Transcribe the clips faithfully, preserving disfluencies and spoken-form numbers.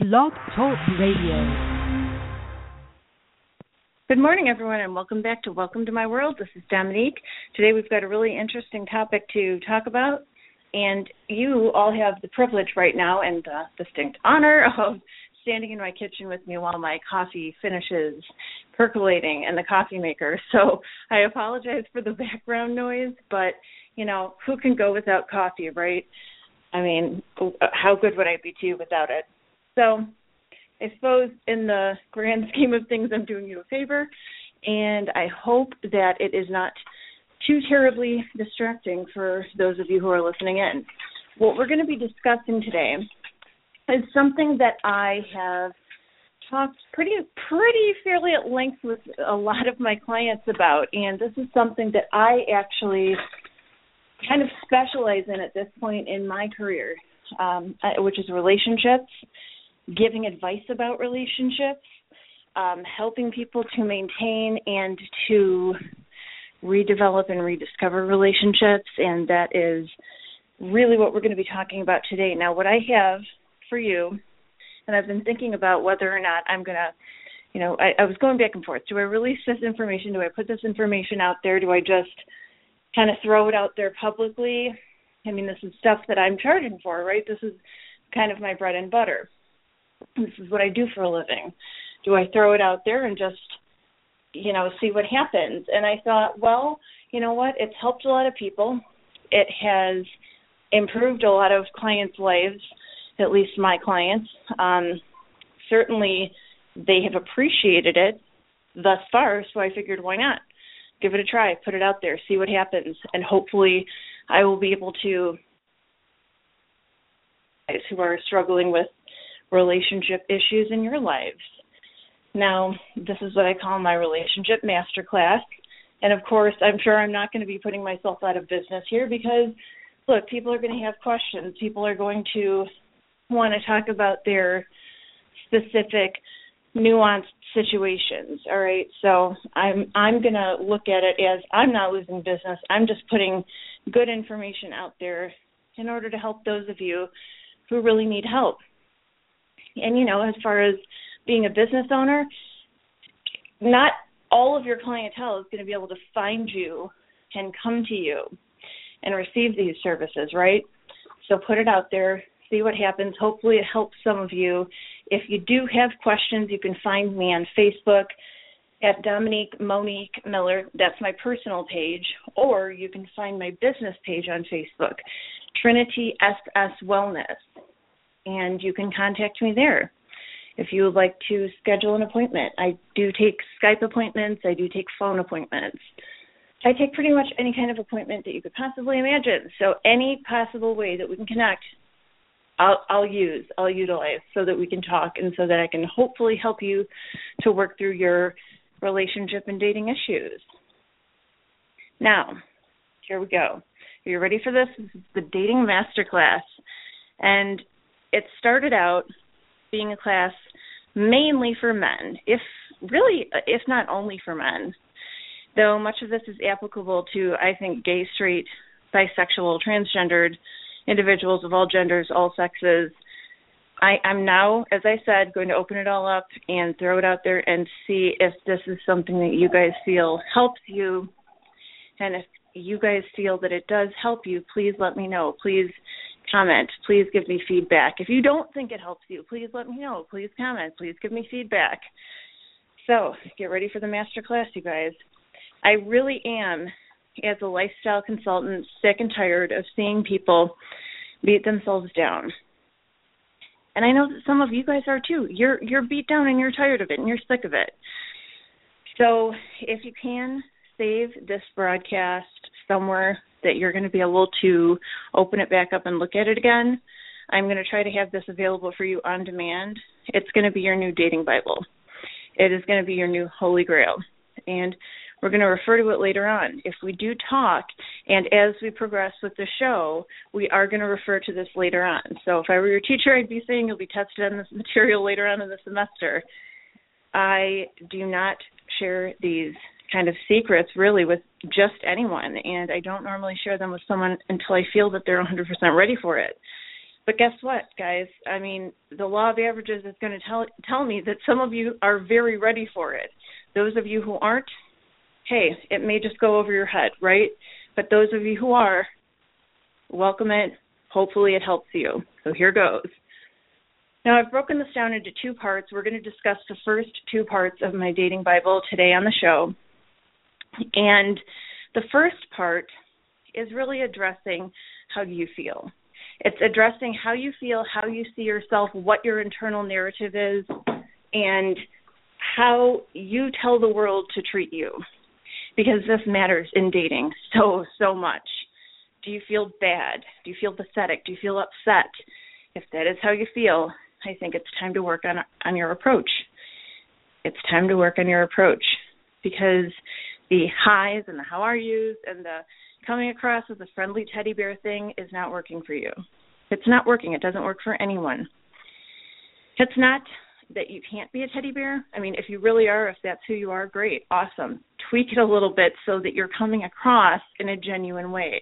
Blog Talk Radio. Good morning, everyone, and welcome back to Welcome to My World. This is Dominique. Today we've got a really interesting topic to talk about, and you all have the privilege right now and the distinct honor of standing in my kitchen with me while my coffee finishes percolating in the coffee maker. So I apologize for the background noise, but, you know, who can go without coffee, right? I mean, how good would I be to you without it? So I suppose in the grand scheme of things, I'm doing you a favor, and I hope that it is not too terribly distracting for those of you who are listening in. What we're going to be discussing today is something that I have talked pretty, pretty fairly at length with a lot of my clients about, and this is something that I actually kind of specialize in at this point in my career, um, which is relationships. Giving advice about relationships, um, helping people to maintain and to redevelop and rediscover relationships, and that is really what we're going to be talking about today. Now, what I have for you, and I've been thinking about whether or not I'm going to, you know, I, I was going back and forth. Do I release this information? Do I put this information out there? Do I just kind of throw it out there publicly? I mean, this is stuff that I'm charging for, right? This is kind of my bread and butter. This is what I do for a living. Do I throw it out there and just, you know, see what happens? And I thought, well, you know what? It's helped a lot of people. It has improved a lot of clients' lives, at least my clients. Um, certainly, they have appreciated it thus far, so I figured, why not? Give it a try. Put it out there. See what happens. And hopefully I will be able to, guys who are struggling with relationship issues in your lives. Now, this is what I call my relationship masterclass. And of course, I'm sure I'm not going to be putting myself out of business here because, look, people are going to have questions. People are going to want to talk about their specific nuanced situations. All right. So I'm I'm going to look at it as I'm not losing business. I'm just putting good information out there in order to help those of you who really need help. And, you know, as far as being a business owner, not all of your clientele is going to be able to find you and come to you and receive these services, right? So put it out there, see what happens. Hopefully it helps some of you. If you do have questions, you can find me on Facebook at Dominique Monique Miller. That's my personal page. Or you can find my business page on Facebook, Trinity S S Wellness. And you can contact me there if you would like to schedule an appointment. I do take Skype appointments. I do take phone appointments. I take pretty much any kind of appointment that you could possibly imagine. So any possible way that we can connect, I'll, I'll use, I'll utilize so that we can talk and so that I can hopefully help you to work through your relationship and dating issues. Now, here we go. Are you ready for this? This is the Dating Masterclass. And it started out being a class mainly for men, if really, if not only for men, though much of this is applicable to, I think, gay, straight, bisexual, transgendered individuals of all genders, all sexes. I, I'm now, as I said, going to open it all up and throw it out there and see if this is something that you guys feel helps you. And if you guys feel that it does help you, please let me know. Please comment. Please give me feedback. If you don't think it helps you, please let me know. Please comment. Please give me feedback. So get ready for the masterclass, you guys. I really am, as a lifestyle consultant, sick and tired of seeing people beat themselves down. And I know that some of you guys are too. You're you're beat down and you're tired of it and you're sick of it. So if you can, save this broadcast somewhere that you're going to be able to open it back up and look at it again. I'm going to try to have this available for you on demand. It's going to be your new dating Bible. It is going to be your new Holy Grail. And we're going to refer to it later on. If we do talk, and as we progress with the show, we are going to refer to this later on. So if I were your teacher, I'd be saying you'll be tested on this material later on in the semester. I do not share these kind of secrets really with just anyone, and I don't normally share them with someone until I feel that they're one hundred percent ready for it. But guess what, guys? I mean, the law of averages is going to tell tell me that some of you are very ready for it. Those of you who aren't, hey, it may just go over your head, right? But those of you who are, welcome it. Hopefully it helps you. So here goes. Now, I've broken this down into two parts. We're going to discuss the first two parts of my dating Bible today on the show. And the first part is really addressing how you feel. It's addressing how you feel, how you see yourself, what your internal narrative is, and how you tell the world to treat you. Because this matters in dating so, so much. Do you feel bad? Do you feel pathetic? Do you feel upset? If that is how you feel, I think it's time to work on on your approach. It's time to work on your approach because the highs and the how are yous and the coming across as a friendly teddy bear thing is not working for you. It's not working. It doesn't work for anyone. It's not that you can't be a teddy bear. I mean, if you really are, if that's who you are, great, awesome. Tweak it a little bit so that you're coming across in a genuine way.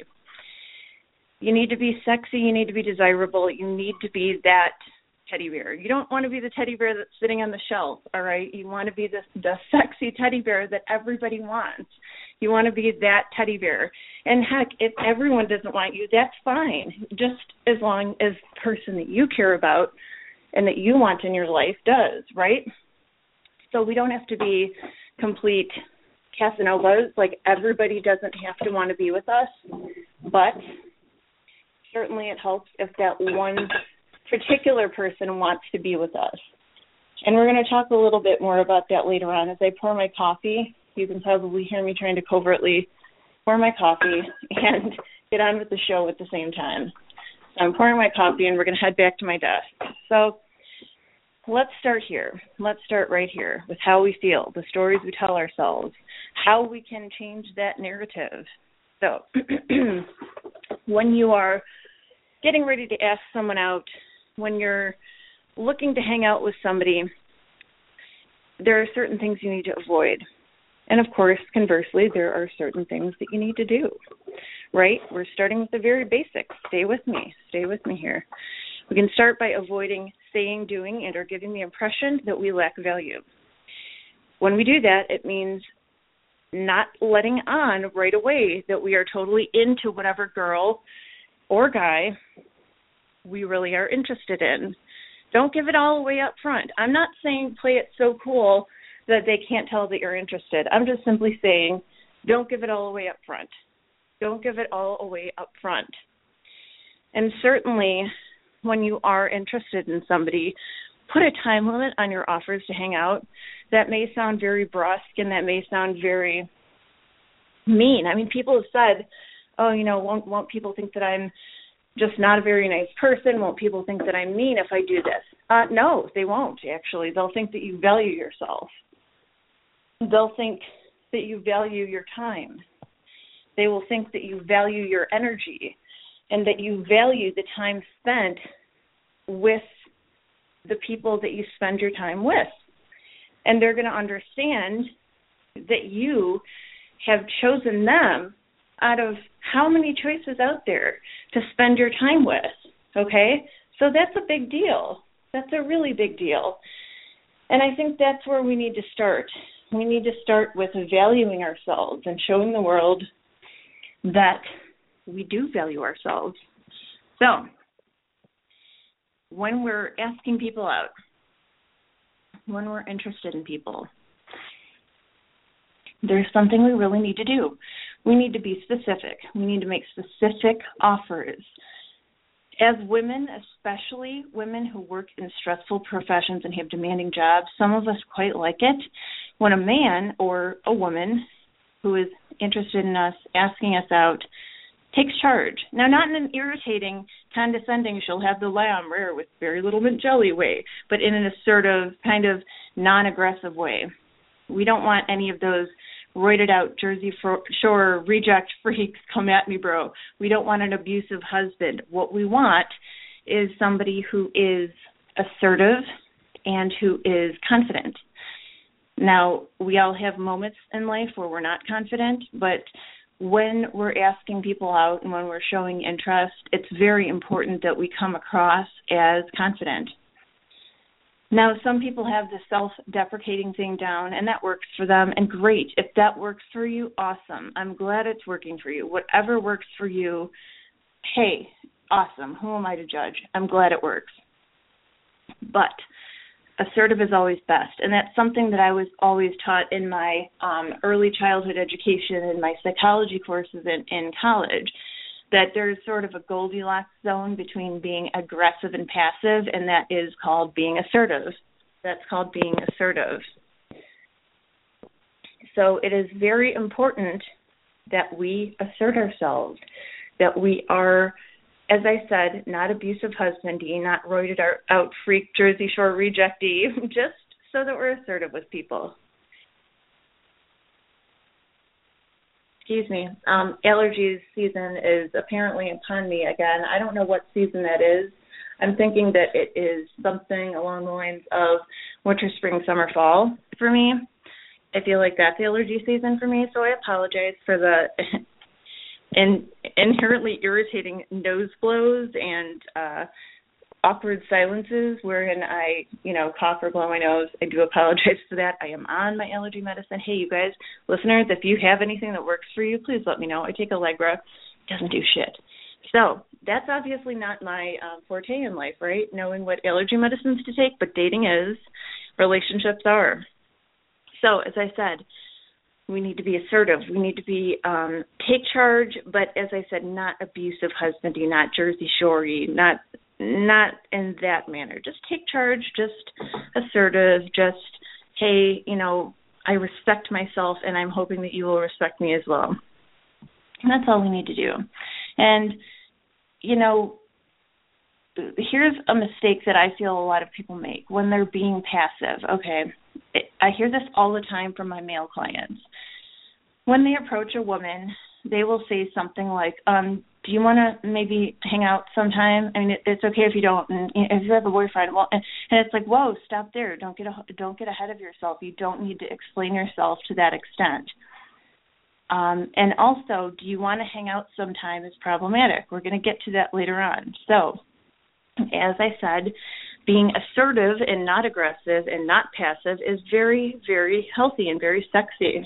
You need to be sexy. You need to be desirable. You need to be that teddy bear. You don't want to be the teddy bear that's sitting on the shelf, all right? You want to be the, the sexy teddy bear that everybody wants. You want to be that teddy bear. And heck, if everyone doesn't want you, that's fine, just as long as the person that you care about and that you want in your life does, right? So we don't have to be complete Casanovas. Like, everybody doesn't have to want to be with us, but certainly it helps if that one particular person wants to be with us. And we're going to talk a little bit more about that later on. As I pour my coffee, you can probably hear me trying to covertly pour my coffee and get on with the show at the same time. So I'm pouring my coffee, and we're going to head back to my desk. So let's start here. Let's start right here with how we feel, the stories we tell ourselves, how we can change that narrative. So when you are getting ready to ask someone out, when you're looking to hang out with somebody, there are certain things you need to avoid. And, of course, conversely, there are certain things that you need to do, right? We're starting with the very basics. Stay with me. Stay with me here. We can start by avoiding saying, doing, and or giving the impression that we lack value. When we do that, it means not letting on right away that we are totally into whatever girl or guy we really are interested in. Don't give it all away up front. I'm not saying play it so cool that they can't tell that you're interested. I'm just simply saying don't give it all away up front. Don't give it all away up front. And certainly when you are interested in somebody, put a time limit on your offers to hang out. That may sound very brusque and that may sound very mean. I mean, people have said, oh, you know, won't, won't people think that I'm just not a very nice person? Won't people think that I'm mean if I do this? Uh, no, they won't, actually. They'll think that you value yourself. They'll think that you value your time. They will think that you value your energy and that you value the time spent with the people that you spend your time with. And they're going to understand that you have chosen them out of how many choices out there to spend your time with, okay? So that's a big deal. That's a really big deal. And I think that's where we need to start. We need to start with valuing ourselves and showing the world that we do value ourselves. So when we're asking people out, when we're interested in people, there's something we really need to do. We need to be specific. We need to make specific offers. As women, especially women who work in stressful professions and have demanding jobs, some of us quite like it when a man or a woman who is interested in us, asking us out, takes charge. Now, not in an irritating, condescending, she'll have the lamb rare with very little mint jelly way, but in an assertive, kind of non-aggressive way. We don't want any of those roided out Jersey Shore reject freaks, come at me, bro. We don't want an abusive husband. What we want is somebody who is assertive and who is confident. Now, we all have moments in life where we're not confident, but when we're asking people out and when we're showing interest, it's very important that we come across as confident. Now, some people have the self-deprecating thing down, and that works for them, and great. If that works for you, awesome. I'm glad it's working for you. Whatever works for you, hey, awesome. Who am I to judge? I'm glad it works. But assertive is always best, and that's something that I was always taught in my um, early childhood education and my psychology courses in, in college, that there's sort of a Goldilocks zone between being aggressive and passive, and that is called being assertive. That's called being assertive. So it is very important that we assert ourselves, that we are, as I said, not abusive husbandy, not roided out freak Jersey Shore rejectee, just so that we're assertive with people. Excuse me. Um, allergies season is apparently upon me again. I don't know what season that is. I'm thinking that it is something along the lines of winter, spring, summer, fall for me. I feel like that's allergy season for me, so I apologize for the in, inherently irritating nose blows and uh, awkward silences wherein I, you know, cough or blow my nose. I do apologize for that. I am on my allergy medicine. Hey, you guys, listeners, if you have anything that works for you, please let me know. I take Allegra. It doesn't do shit. So that's obviously not my um, forte in life, right? Knowing what allergy medicines to take, but dating is, relationships are. So as I said, we need to be assertive. We need to be um, take charge, but as I said, not abusive husbandy, not Jersey Shorey, not not in that manner. Just take charge, just assertive, just, hey, you know, I respect myself and I'm hoping that you will respect me as well. And that's all we need to do. And, you know, here's a mistake that I feel a lot of people make when they're being passive. Okay, I hear this all the time from my male clients. When they approach a woman, they will say something like, um, do you want to maybe hang out sometime? I mean, it, it's okay if you don't. And if you have a boyfriend, well, and, and it's like, whoa, stop there. Don't get a, don't get ahead of yourself. You don't need to explain yourself to that extent. Um, and also, do you want to hang out sometime is problematic. We're going to get to that later on. So, as I said, being assertive and not aggressive and not passive is very, very healthy and very sexy.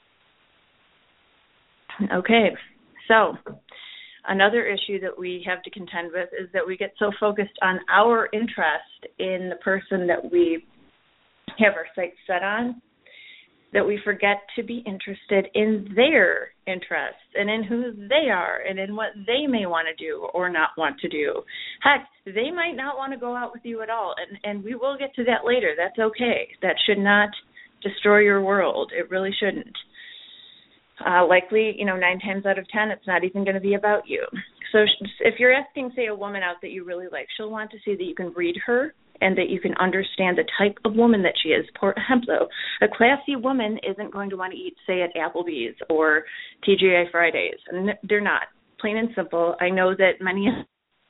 Okay, so another issue that we have to contend with is that we get so focused on our interest in the person that we have our sights set on that we forget to be interested in their interests and in who they are and in what they may want to do or not want to do. Heck, they might not want to go out with you at all, and, and we will get to that later. That's okay. That should not destroy your world. It really shouldn't. Uh, likely, you know, nine times out of ten, it's not even going to be about you. So if you're asking, say, a woman out that you really like, she'll want to see that you can read her and that you can understand the type of woman that she is. For example, a classy woman isn't going to want to eat, say, at Applebee's or T G I Fridays. And they're not. Plain and simple. I know that many of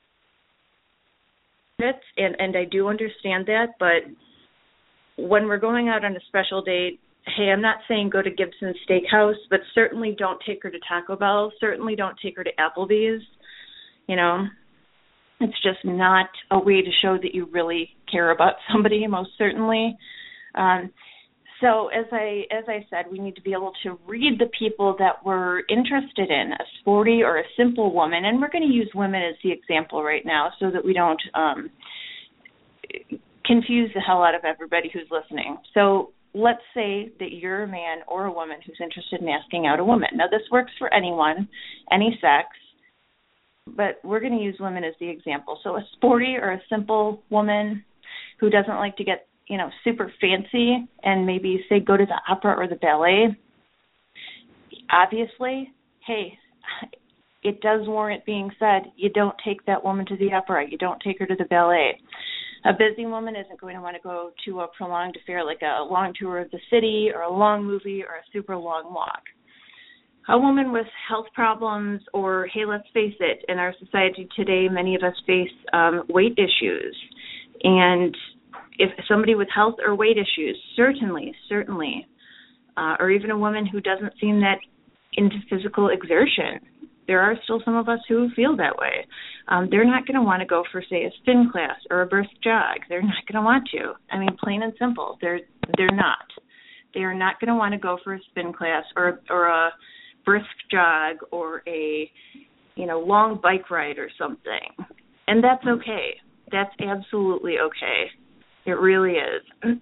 it, and, and I do understand that, but when we're going out on a special date, hey, I'm not saying go to Gibson's Steakhouse, but certainly don't take her to Taco Bell. Certainly don't take her to Applebee's. You know, it's just not a way to show that you really care about somebody, most certainly. Um, so as I as I said, we need to be able to read the people that we're interested in, a sporty or a simple woman. And we're going to use women as the example right now so that we don't um, confuse the hell out of everybody who's listening. So let's say that you're a man or a woman who's interested in asking out a woman. Now, this works for anyone, any sex, but we're going to use women as the example. So a sporty or a simple woman who doesn't like to get, you know, super fancy and maybe, say, go to the opera or the ballet, obviously, hey, it does warrant being said, you don't take that woman to the opera. You don't take her to the ballet. A busy woman isn't going to want to go to a prolonged affair like a long tour of the city or a long movie or a super long walk. A woman with health problems or, hey, let's face it, in our society today, many of us face um, weight issues. And if somebody with health or weight issues, certainly, certainly, uh, or even a woman who doesn't seem that into physical exertion. There are still some of us who feel that way. Um, they're not going to want to go for, say, a spin class or a brisk jog. They're not going to want to. I mean, plain and simple. They're they're not. They are not going to want to go for a spin class or or a brisk jog or a, you know, long bike ride or something. And that's okay. That's absolutely okay. It really is.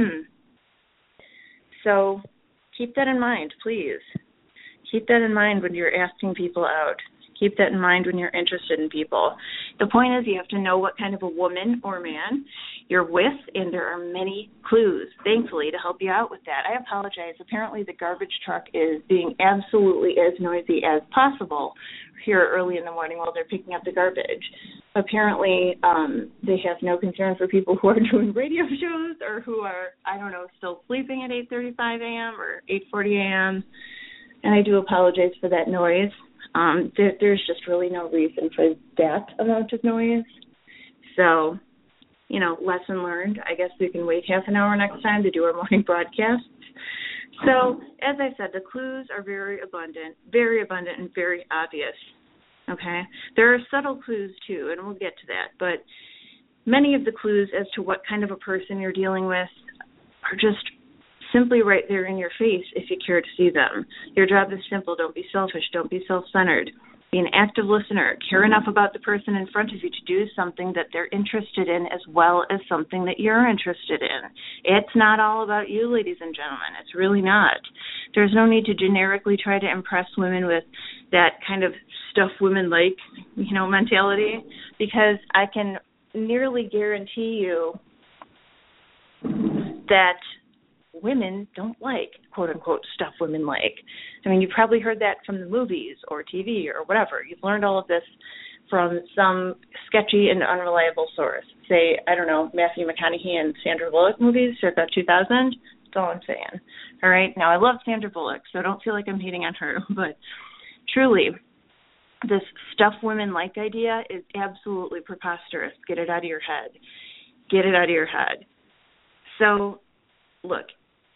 So keep that in mind, please. Keep that in mind when you're asking people out. Keep that in mind when you're interested in people. The point is you have to know what kind of a woman or man you're with, and there are many clues, thankfully, to help you out with that. I apologize. Apparently the garbage truck is being absolutely as noisy as possible here early in the morning while they're picking up the garbage. Apparently um, they have no concern for people who are doing radio shows or who are, I don't know, still sleeping at eight thirty-five a.m. or eight forty a.m., and I do apologize for that noise. Um, there, there's just really no reason for that amount of noise. So, you know, lesson learned. I guess we can wait half an hour next time to do our morning broadcasts. So, as I said, the clues are very abundant, very abundant and very obvious, okay? There are subtle clues, too, and we'll get to that. But many of the clues as to what kind of a person you're dealing with are just simply right there in your face if you care to see them. Your job is simple. Don't be selfish. Don't be self-centered. Be an active listener. Care enough about the person in front of you to do something that they're interested in as well as something that you're interested in. It's not all about you, ladies and gentlemen. It's really not. There's no need to generically try to impress women with that kind of stuff women like, you know, mentality, because I can nearly guarantee you that women don't like, quote-unquote, stuff women like. I mean, you've probably heard that from the movies or T V or whatever. You've learned all of this from some sketchy and unreliable source. Say, I don't know, Matthew McConaughey and Sandra Bullock movies circa two thousand. That's all I'm saying. All right? Now, I love Sandra Bullock, so don't feel like I'm hating on her. But truly, this stuff women like idea is absolutely preposterous. Get it out of your head. Get it out of your head. So, look,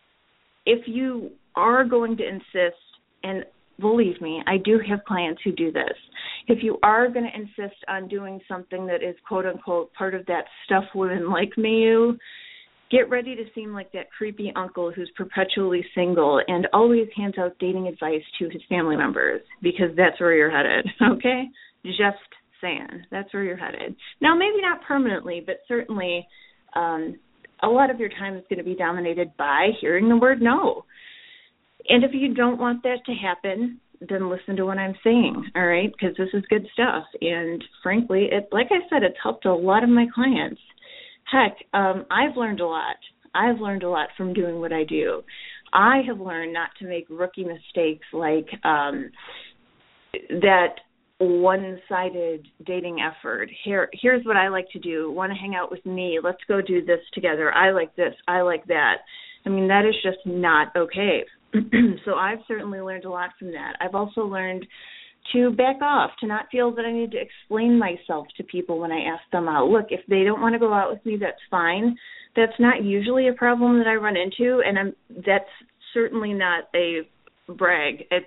if you are going to insist, and believe me, I do have clients who do this, if you are going to insist on doing something that is, quote-unquote, part of that stuff women like milieu, get ready to seem like that creepy uncle who's perpetually single and always hands out dating advice to his family members, because that's where you're headed, okay? Just saying, that's where you're headed. Now, maybe not permanently, but certainly um, a lot of your time is going to be dominated by hearing the word no. And if you don't want that to happen, then listen to what I'm saying, all right? Because this is good stuff. And frankly, it, like I said, it's helped a lot of my clients. Heck, um, I've learned a lot. I've learned a lot from doing what I do. I have learned not to make rookie mistakes like um, that one-sided dating effort. Here, here's what I like to do. Want to hang out with me? Let's go do this together. I like this. I like that. I mean, that is just not okay. So I've certainly learned a lot from that. I've also learned to back off, to not feel that I need to explain myself to people when I ask them out. Look, if they don't want to go out with me, that's fine. That's not usually a problem that I run into, and I'm, that's certainly not a brag. It's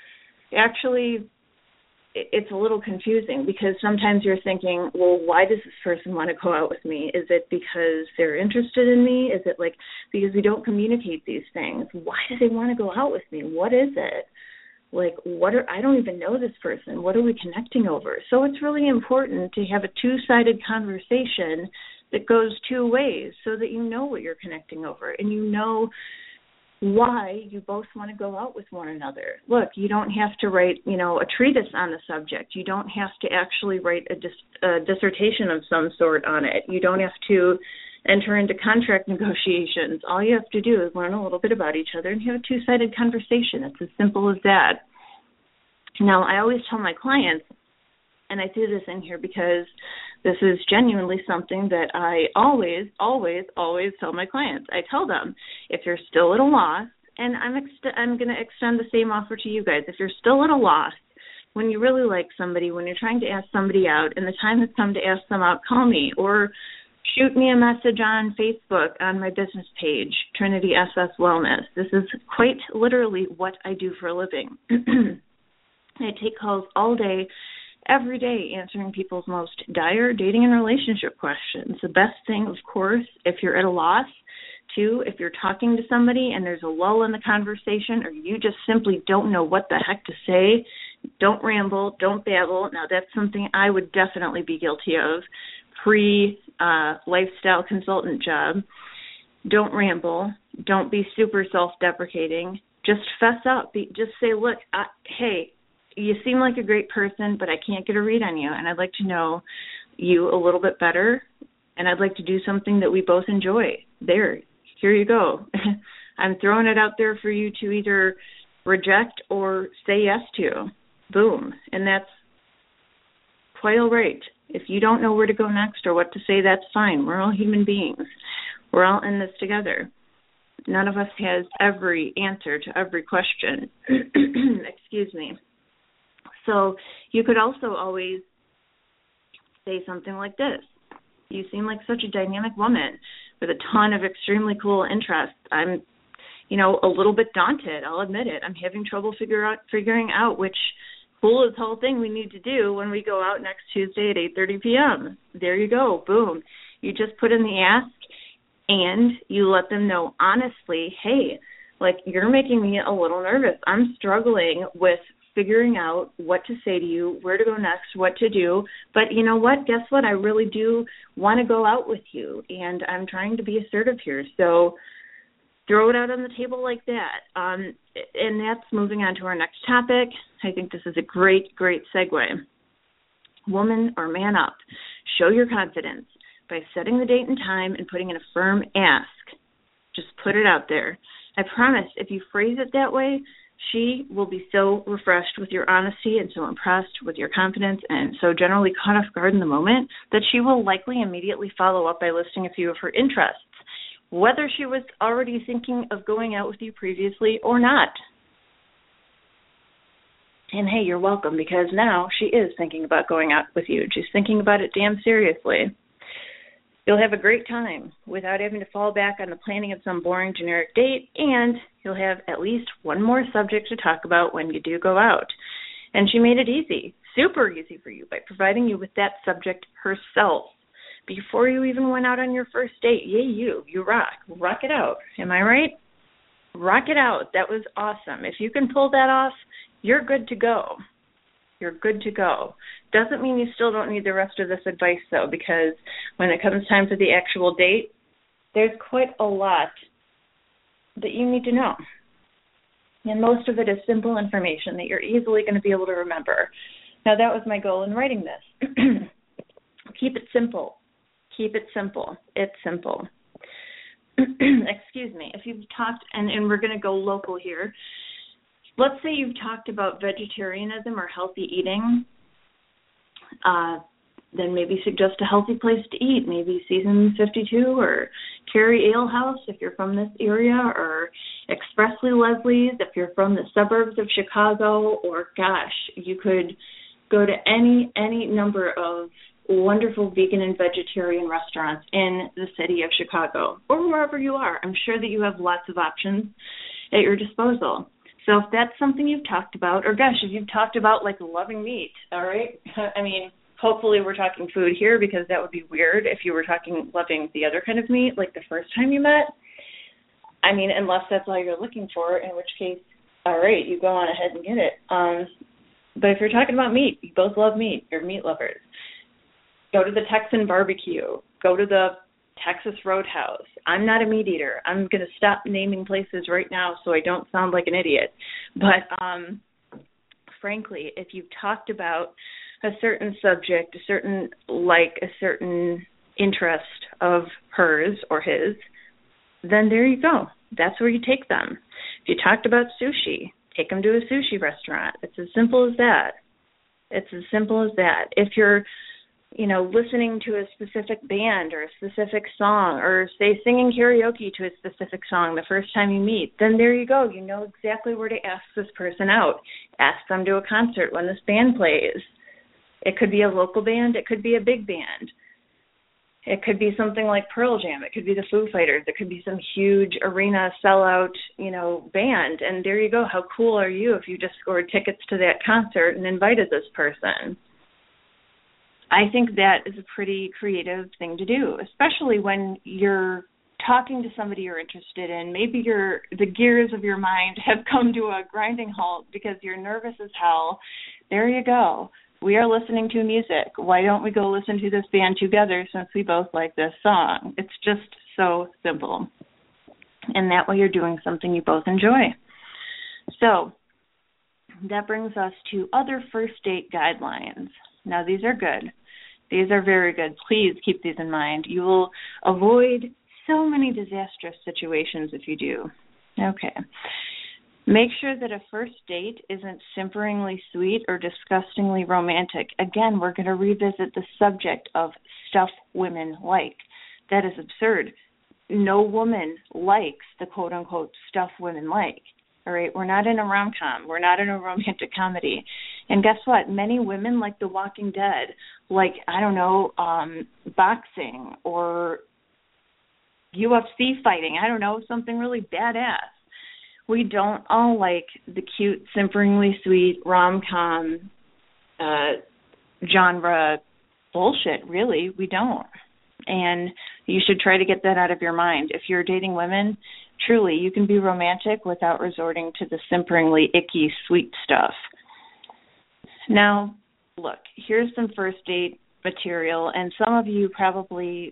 actually, it's a little confusing because sometimes you're thinking, well, why does this person want to go out with me? Is it because they're interested in me? Is it like because we don't communicate these things? Why do they want to go out with me? What is it? Like, what are, I don't even know this person. What are we connecting over? So it's really important to have a two-sided conversation that goes two ways so that you know what you're connecting over and you know why you both want to go out with one another. Look, you don't have to write, you know, a treatise on the subject. You don't have to actually write a, dis- a dissertation of some sort on it. You don't have to enter into contract negotiations. All you have to do is learn a little bit about each other and have a two-sided conversation. It's as simple as that. Now, I always tell my clients, and I do this in here because this is genuinely something that I always, always, always tell my clients. I tell them, if you're still at a loss, and I'm ex- I'm going to extend the same offer to you guys, if you're still at a loss, when you really like somebody, when you're trying to ask somebody out, and the time has come to ask them out, call me or shoot me a message on Facebook on my business page, Trinity S S Wellness. This is quite literally what I do for a living. I take calls all day, every day, answering people's most dire dating and relationship questions. The best thing, of course, if you're at a loss, two, if you're talking to somebody and there's a lull in the conversation or you just simply don't know what the heck to say, don't ramble, don't babble. Now, that's something I would definitely be guilty of pre-lifestyle uh, consultant job. Don't ramble. Don't be super self-deprecating. Just fess up. Be, just say, look, I, hey, you seem like a great person, but I can't get a read on you, and I'd like to know you a little bit better, and I'd like to do something that we both enjoy. There, here you go. I'm throwing it out there for you to either reject or say yes to. Boom. And that's quite all right. If you don't know where to go next or what to say, that's fine. We're all human beings. We're all in this together. None of us has every answer to every question. Excuse me. So you could also always say something like this. You seem like such a dynamic woman with a ton of extremely cool interests. I'm, you know, a little bit daunted. I'll admit it. I'm having trouble figure out, figuring out which cool as whole thing we need to do when we go out next Tuesday at eight thirty p.m. There you go. Boom. You just put in the ask and you let them know honestly, hey, like you're making me a little nervous. I'm struggling with figuring out what to say to you, where to go next, what to do. But you know what? Guess what? I really do want to go out with you, and I'm trying to be assertive here. So throw it out on the table like that. Um, and that's moving on to our next topic. I think this is a great, great segue. Woman or man up. Show your confidence by setting the date and time and putting in a firm ask. Just put it out there. I promise if you phrase it that way, she will be so refreshed with your honesty and so impressed with your confidence and so generally caught off guard in the moment that she will likely immediately follow up by listing a few of her interests, whether she was already thinking of going out with you previously or not. And hey, you're welcome, because now she is thinking about going out with you. She's thinking about it damn seriously. You'll have a great time without having to fall back on the planning of some boring generic date, and you'll have at least one more subject to talk about when you do go out. And she made it easy, super easy for you by providing you with that subject herself before you even went out on your first date. Yay, you. You rock. Rock it out. Am I right? Rock it out. That was awesome. If you can pull that off, you're good to go. You're good to go. Doesn't mean you still don't need the rest of this advice, though, because when it comes time for the actual date, there's quite a lot that you need to know. And most of it is simple information that you're easily going to be able to remember. Now, that was my goal in writing this. Keep it simple. Keep it simple. It's simple. Excuse me. If you've talked, and, and we're going to go local here, let's say you've talked about vegetarianism or healthy eating, uh, then maybe suggest a healthy place to eat, maybe Season fifty-two or Carrie Ale House if you're from this area, or Expressly Leslie's if you're from the suburbs of Chicago, or gosh, you could go to any any number of wonderful vegan and vegetarian restaurants in the city of Chicago or wherever you are. I'm sure that you have lots of options at your disposal. So if that's something you've talked about, or gosh, if you've talked about like loving meat, all right? I mean, hopefully we're talking food here, because that would be weird if you were talking loving the other kind of meat, like the first time you met. I mean, unless that's all you're looking for, in which case, all right, you go on ahead and get it. Um, but if you're talking about meat, you both love meat, you're meat lovers. Go to the Texan barbecue. Go to the Texas Roadhouse. I'm not a meat eater. I'm going to stop naming places right now so I don't sound like an idiot. But um, frankly, if you've talked about a certain subject, a certain like, a certain interest of hers or his, then there you go. That's where you take them. If you talked about sushi, take them to a sushi restaurant. It's as simple as that. It's as simple as that. If you're you know, listening to a specific band or a specific song, or say singing karaoke to a specific song the first time you meet, then there you go. You know exactly where to ask this person out. Ask them to a concert when this band plays. It could be a local band. It could be a big band. It could be something like Pearl Jam. It could be the Foo Fighters. It could be some huge arena sellout, you know, band. And there you go. How cool are you if you just scored tickets to that concert and invited this person? I think that is a pretty creative thing to do, especially when you're talking to somebody you're interested in. Maybe you're, the gears of your mind have come to a grinding halt because you're nervous as hell. There you go. We are listening to music. Why don't we go listen to this band together since we both like this song? It's just so simple. And that way you're doing something you both enjoy. So that brings us to other first date guidelines. Now, these are good. These are very good. Please keep these in mind. You will avoid so many disastrous situations if you do. Okay. Make sure that a first date isn't simperingly sweet or disgustingly romantic. Again, we're going to revisit the subject of stuff women like. That is absurd. No woman likes the quote-unquote stuff women like. All right, we're not in a rom-com. We're not in a romantic comedy. And guess what? Many women like The Walking Dead, like, I don't know, um, boxing or U F C fighting. I don't know, something really badass. We don't all like the cute, simperingly sweet rom-com uh, genre bullshit, really. We don't. And you should try to get that out of your mind. If you're dating women, truly, you can be romantic without resorting to the simperingly icky, sweet stuff. Now, look, here's some first date material, and some of you probably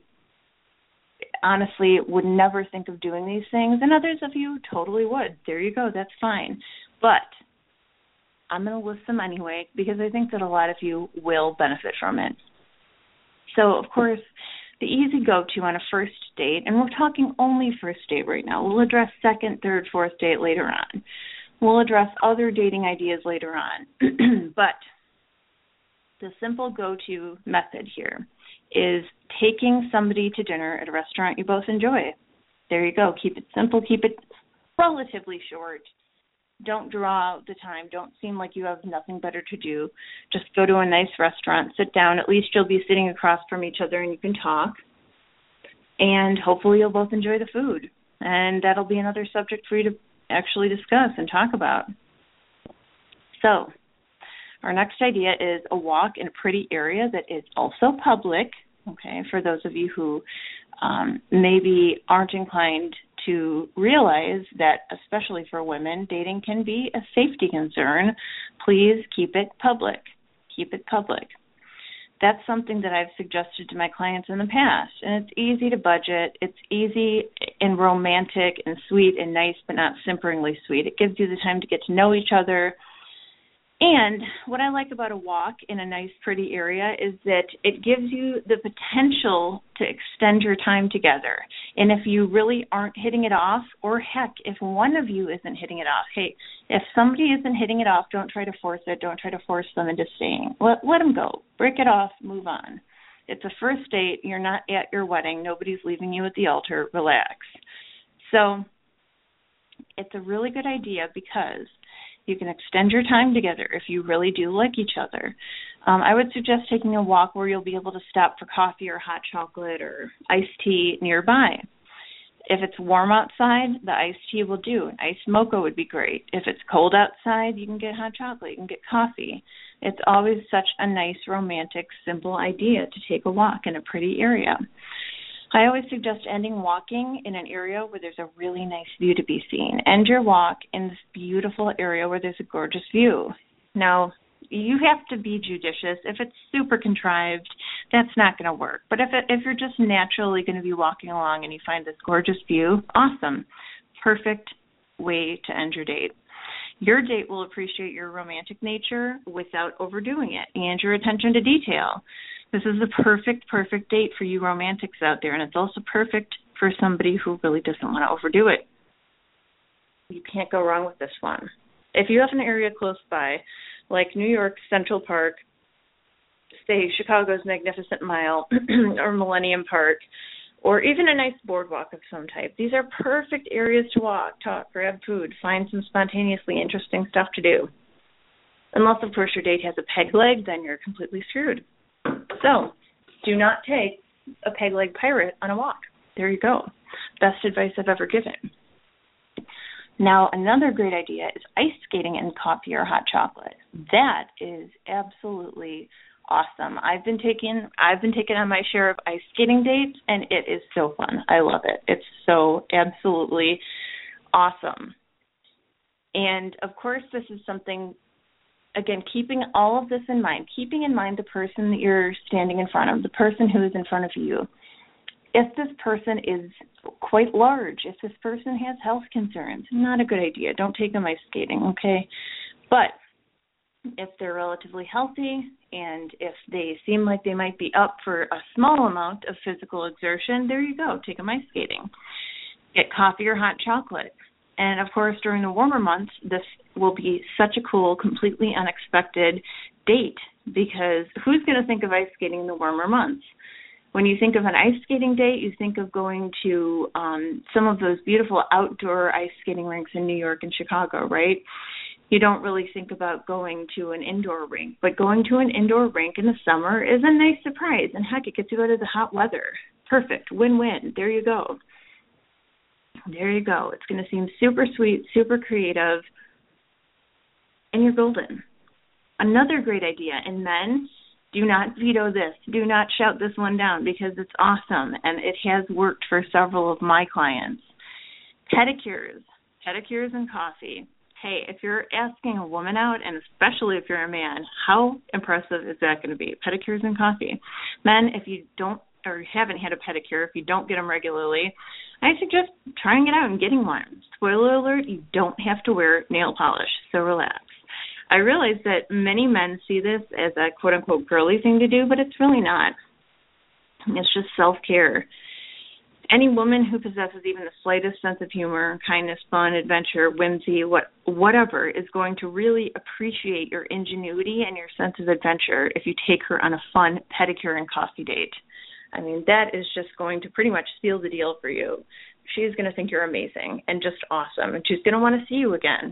honestly would never think of doing these things, and others of you totally would. There you go. That's fine. But I'm going to list them anyway because I think that a lot of you will benefit from it. So, of course, the easy go-to on a first date, and we're talking only first date right now. We'll address second, third, fourth date later on. We'll address other dating ideas later on. But the simple go-to method here is taking somebody to dinner at a restaurant you both enjoy. There you go. Keep it simple. Keep it relatively short. Don't draw out the time. Don't seem like you have nothing better to do. Just go to a nice restaurant, sit down. At least you'll be sitting across from each other and you can talk. And hopefully you'll both enjoy the food. And that'll be another subject for you to actually discuss and talk about. So our next idea is a walk in a pretty area that is also public, okay, for those of you who um, maybe aren't inclined to realize that, especially for women, dating can be a safety concern. Please keep it public. Keep it public. That's something that I've suggested to my clients in the past, and it's easy to budget. It's easy and romantic and sweet and nice, but not simperingly sweet. It gives you the time to get to know each other. And what I like about a walk in a nice, pretty area is that it gives you the potential to extend your time together. And if you really aren't hitting it off, or heck, if one of you isn't hitting it off, hey, if somebody isn't hitting it off, don't try to force it. Don't try to force them into staying. Let, let them go. Break it off. Move on. It's a first date. You're not at your wedding. Nobody's leaving you at the altar. Relax. So it's a really good idea because you can extend your time together if you really do like each other. Um, I would suggest taking a walk where you'll be able to stop for coffee or hot chocolate or iced tea nearby. If it's warm outside, the iced tea will do. An iced mocha would be great. If it's cold outside, you can get hot chocolate. You can get coffee. It's always such a nice, romantic, simple idea to take a walk in a pretty area. I always suggest ending walking in an area where there's a really nice view to be seen. End your walk in this beautiful area where there's a gorgeous view. Now, you have to be judicious. If it's super contrived, that's not going to work. But if it, if you're just naturally going to be walking along and you find this gorgeous view, awesome. Perfect way to end your date. Your date will appreciate your romantic nature without overdoing it and your attention to detail. This is the perfect, perfect date for you romantics out there, and it's also perfect for somebody who really doesn't want to overdo it. You can't go wrong with this one. If you have an area close by, like New York's Central Park, say Chicago's Magnificent Mile, or Millennium Park, or even a nice boardwalk of some type, these are perfect areas to walk, talk, grab food, find some spontaneously interesting stuff to do. Unless, of course, your date has a peg leg, then you're completely screwed. So, do not take a peg leg pirate on a walk. There you go. Best advice I've ever given. Now, another great idea is ice skating in coffee or hot chocolate. That is absolutely awesome. I've been taking I've been taking on my share of ice skating dates, and it is so fun. I love it. It's so absolutely awesome. And of course, this is something, again, keeping all of this in mind, keeping in mind the person that you're standing in front of, the person who is in front of you. If this person is quite large, if this person has health concerns, not a good idea. Don't take them ice skating, okay? But if they're relatively healthy and if they seem like they might be up for a small amount of physical exertion, there you go. Take them ice skating. Get coffee or hot chocolate. And, of course, during the warmer months, this will be such a cool, completely unexpected date because who's going to think of ice skating in the warmer months? When you think of an ice skating date, you think of going to um, some of those beautiful outdoor ice skating rinks in New York and Chicago, right? You don't really think about going to an indoor rink. But going to an indoor rink in the summer is a nice surprise. And, heck, it gets you out of the hot weather. Perfect. Win-win. There you go. There you go. It's going to seem super sweet, super creative, and you're golden. Another great idea, and men, do not veto this. Do not shout this one down because it's awesome, and it has worked for several of my clients. Pedicures. Pedicures and coffee. Hey, if you're asking a woman out, and especially if you're a man, how impressive is that going to be? Pedicures and coffee. Men, if you don't or haven't had a pedicure, if you don't get them regularly, I suggest trying it out and getting one. Spoiler alert, you don't have to wear nail polish, so relax. I realize that many men see this as a quote-unquote girly thing to do, but it's really not. It's just self-care. Any woman who possesses even the slightest sense of humor, kindness, fun, adventure, whimsy, what, whatever, is going to really appreciate your ingenuity and your sense of adventure if you take her on a fun pedicure and coffee date. I mean, that is just going to pretty much seal the deal for you. She's going to think you're amazing and just awesome, and she's going to want to see you again.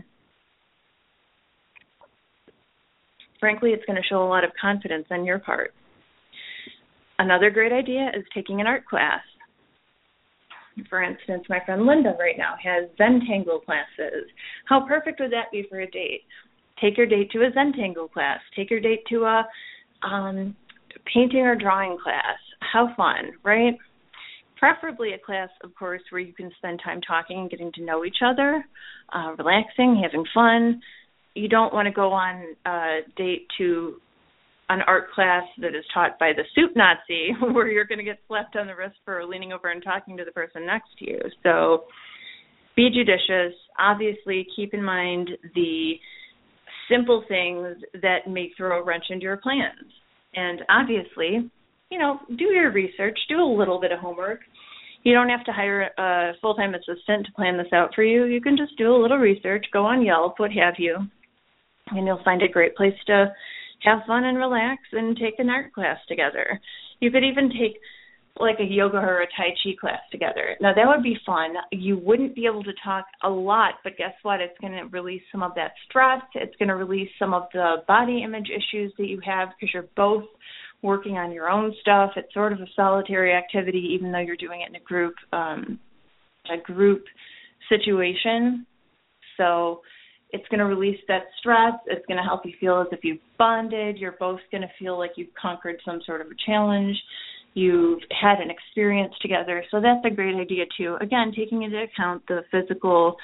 Frankly, it's going to show a lot of confidence on your part. Another great idea is taking an art class. For instance, my friend Linda right now has Zentangle classes. How perfect would that be for a date? Take your date to a Zentangle class. Take your date to a um, painting or drawing class. How fun, right? Preferably a class, of course, where you can spend time talking and getting to know each other, uh, relaxing, having fun. You don't want to go on a date to an art class that is taught by the soup Nazi where you're going to get slapped on the wrist for leaning over and talking to the person next to you. So be judicious. Obviously, keep in mind the simple things that may throw a wrench into your plans. And obviously, you know, do your research, do a little bit of homework. You don't have to hire a full-time assistant to plan this out for you. You can just do a little research, go on Yelp, what have you, and you'll find a great place to have fun and relax and take an art class together. You could even take like a yoga or a Tai Chi class together. Now, that would be fun. You wouldn't be able to talk a lot, but guess what? It's going to release some of that stress. It's going to release some of the body image issues that you have because you're both working on your own stuff. It's sort of a solitary activity, even though you're doing it in a group, um, a group situation. So it's going to release that stress. It's going to help you feel as if you've bonded. You're both going to feel like you've conquered some sort of a challenge. You've had an experience together. So that's a great idea, too. Again, taking into account the physical,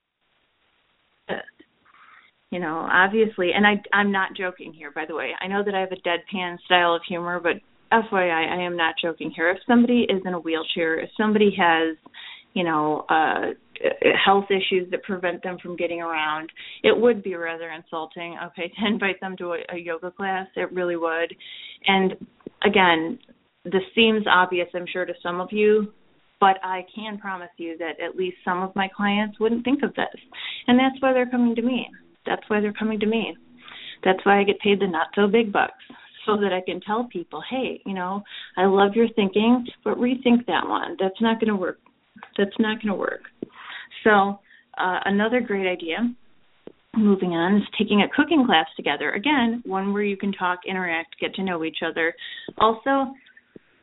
you know, obviously, and I, I'm not joking here, by the way. I know that I have a deadpan style of humor, but F Y I, I am not joking here. If somebody is in a wheelchair, if somebody has, you know, uh, health issues that prevent them from getting around, it would be rather insulting, okay, to invite them to a, a yoga class. It really would. And, again, this seems obvious, I'm sure, to some of you, but I can promise you that at least some of my clients wouldn't think of this. And that's why they're coming to me. That's why they're coming to me. That's why I get paid the not-so-big bucks, so that I can tell people, hey, you know, I love your thinking, but rethink that one. That's not going to work. That's not going to work. So uh, another great idea, moving on, is taking a cooking class together. Again, one where you can talk, interact, get to know each other. Also,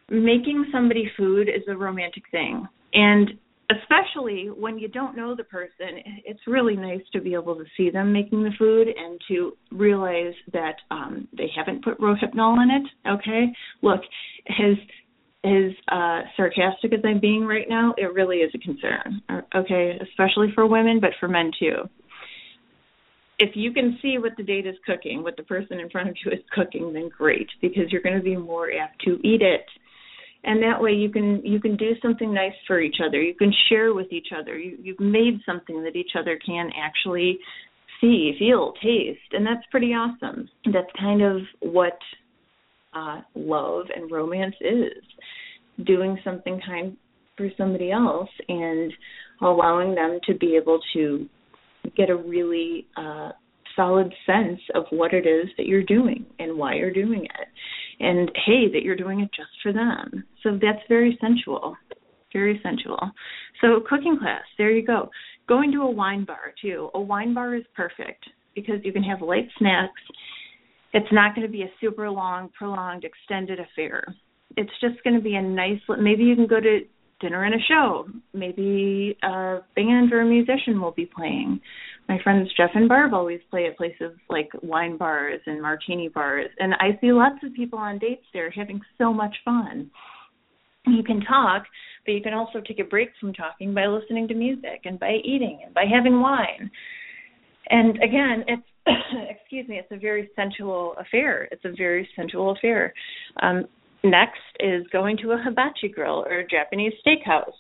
making somebody food is a romantic thing. And especially when you don't know the person, it's really nice to be able to see them making the food and to realize that um, they haven't put Rohypnol in it, okay? Look, as, as uh, sarcastic as I'm being right now, it really is a concern, okay, especially for women, but for men too. If you can see what the date is cooking, what the person in front of you is cooking, then great, because you're going to be more apt to eat it. And that way you can you can do something nice for each other. You can share with each other. You, you've made something that each other can actually see, feel, taste, and that's pretty awesome. That's kind of what uh, love and romance is, doing something kind for somebody else and allowing them to be able to get a really uh, solid sense of what it is that you're doing and why you're doing it. And, hey, that you're doing it just for them. So that's very sensual, very sensual. So cooking class, there you go. Going to a wine bar, too. A wine bar is perfect because you can have light snacks. It's not going to be a super long, prolonged, extended affair. It's just going to be a nice, maybe you can go to dinner and a show. Maybe a band or a musician will be playing. My friends Jeff and Barb always play at places like wine bars and martini bars, and I see lots of people on dates there having so much fun. You can talk, but you can also take a break from talking by listening to music and by eating and by having wine. And again, it's excuse me, it's a very sensual affair. It's a very sensual affair. Um, next is going to a hibachi grill or a Japanese steakhouse.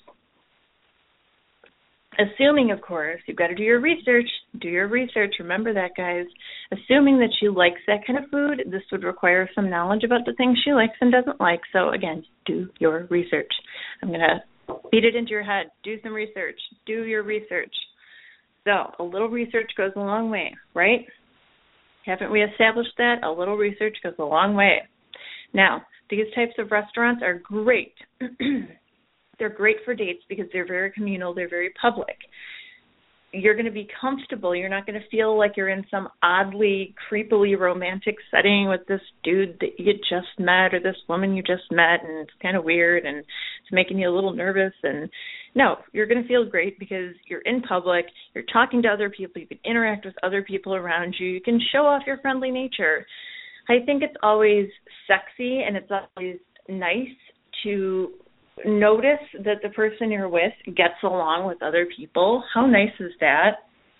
Assuming, of course, you've got to do your research. Do your research. Remember that, guys. Assuming that she likes that kind of food, this would require some knowledge about the things she likes and doesn't like. So, again, do your research. I'm going to feed it into your head. Do some research. Do your research. So, a little research goes a long way, right? Haven't we established that? A little research goes a long way. Now, these types of restaurants are great. They're great for dates because they're very communal, they're very public. You're going to be comfortable. You're not going to feel like you're in some oddly, creepily romantic setting with this dude that you just met or this woman you just met, and it's kind of weird and it's making you a little nervous. And no, you're going to feel great because you're in public, you're talking to other people, you can interact with other people around you, you can show off your friendly nature. I think it's always sexy and it's always nice to notice that the person you're with gets along with other people. How nice is that?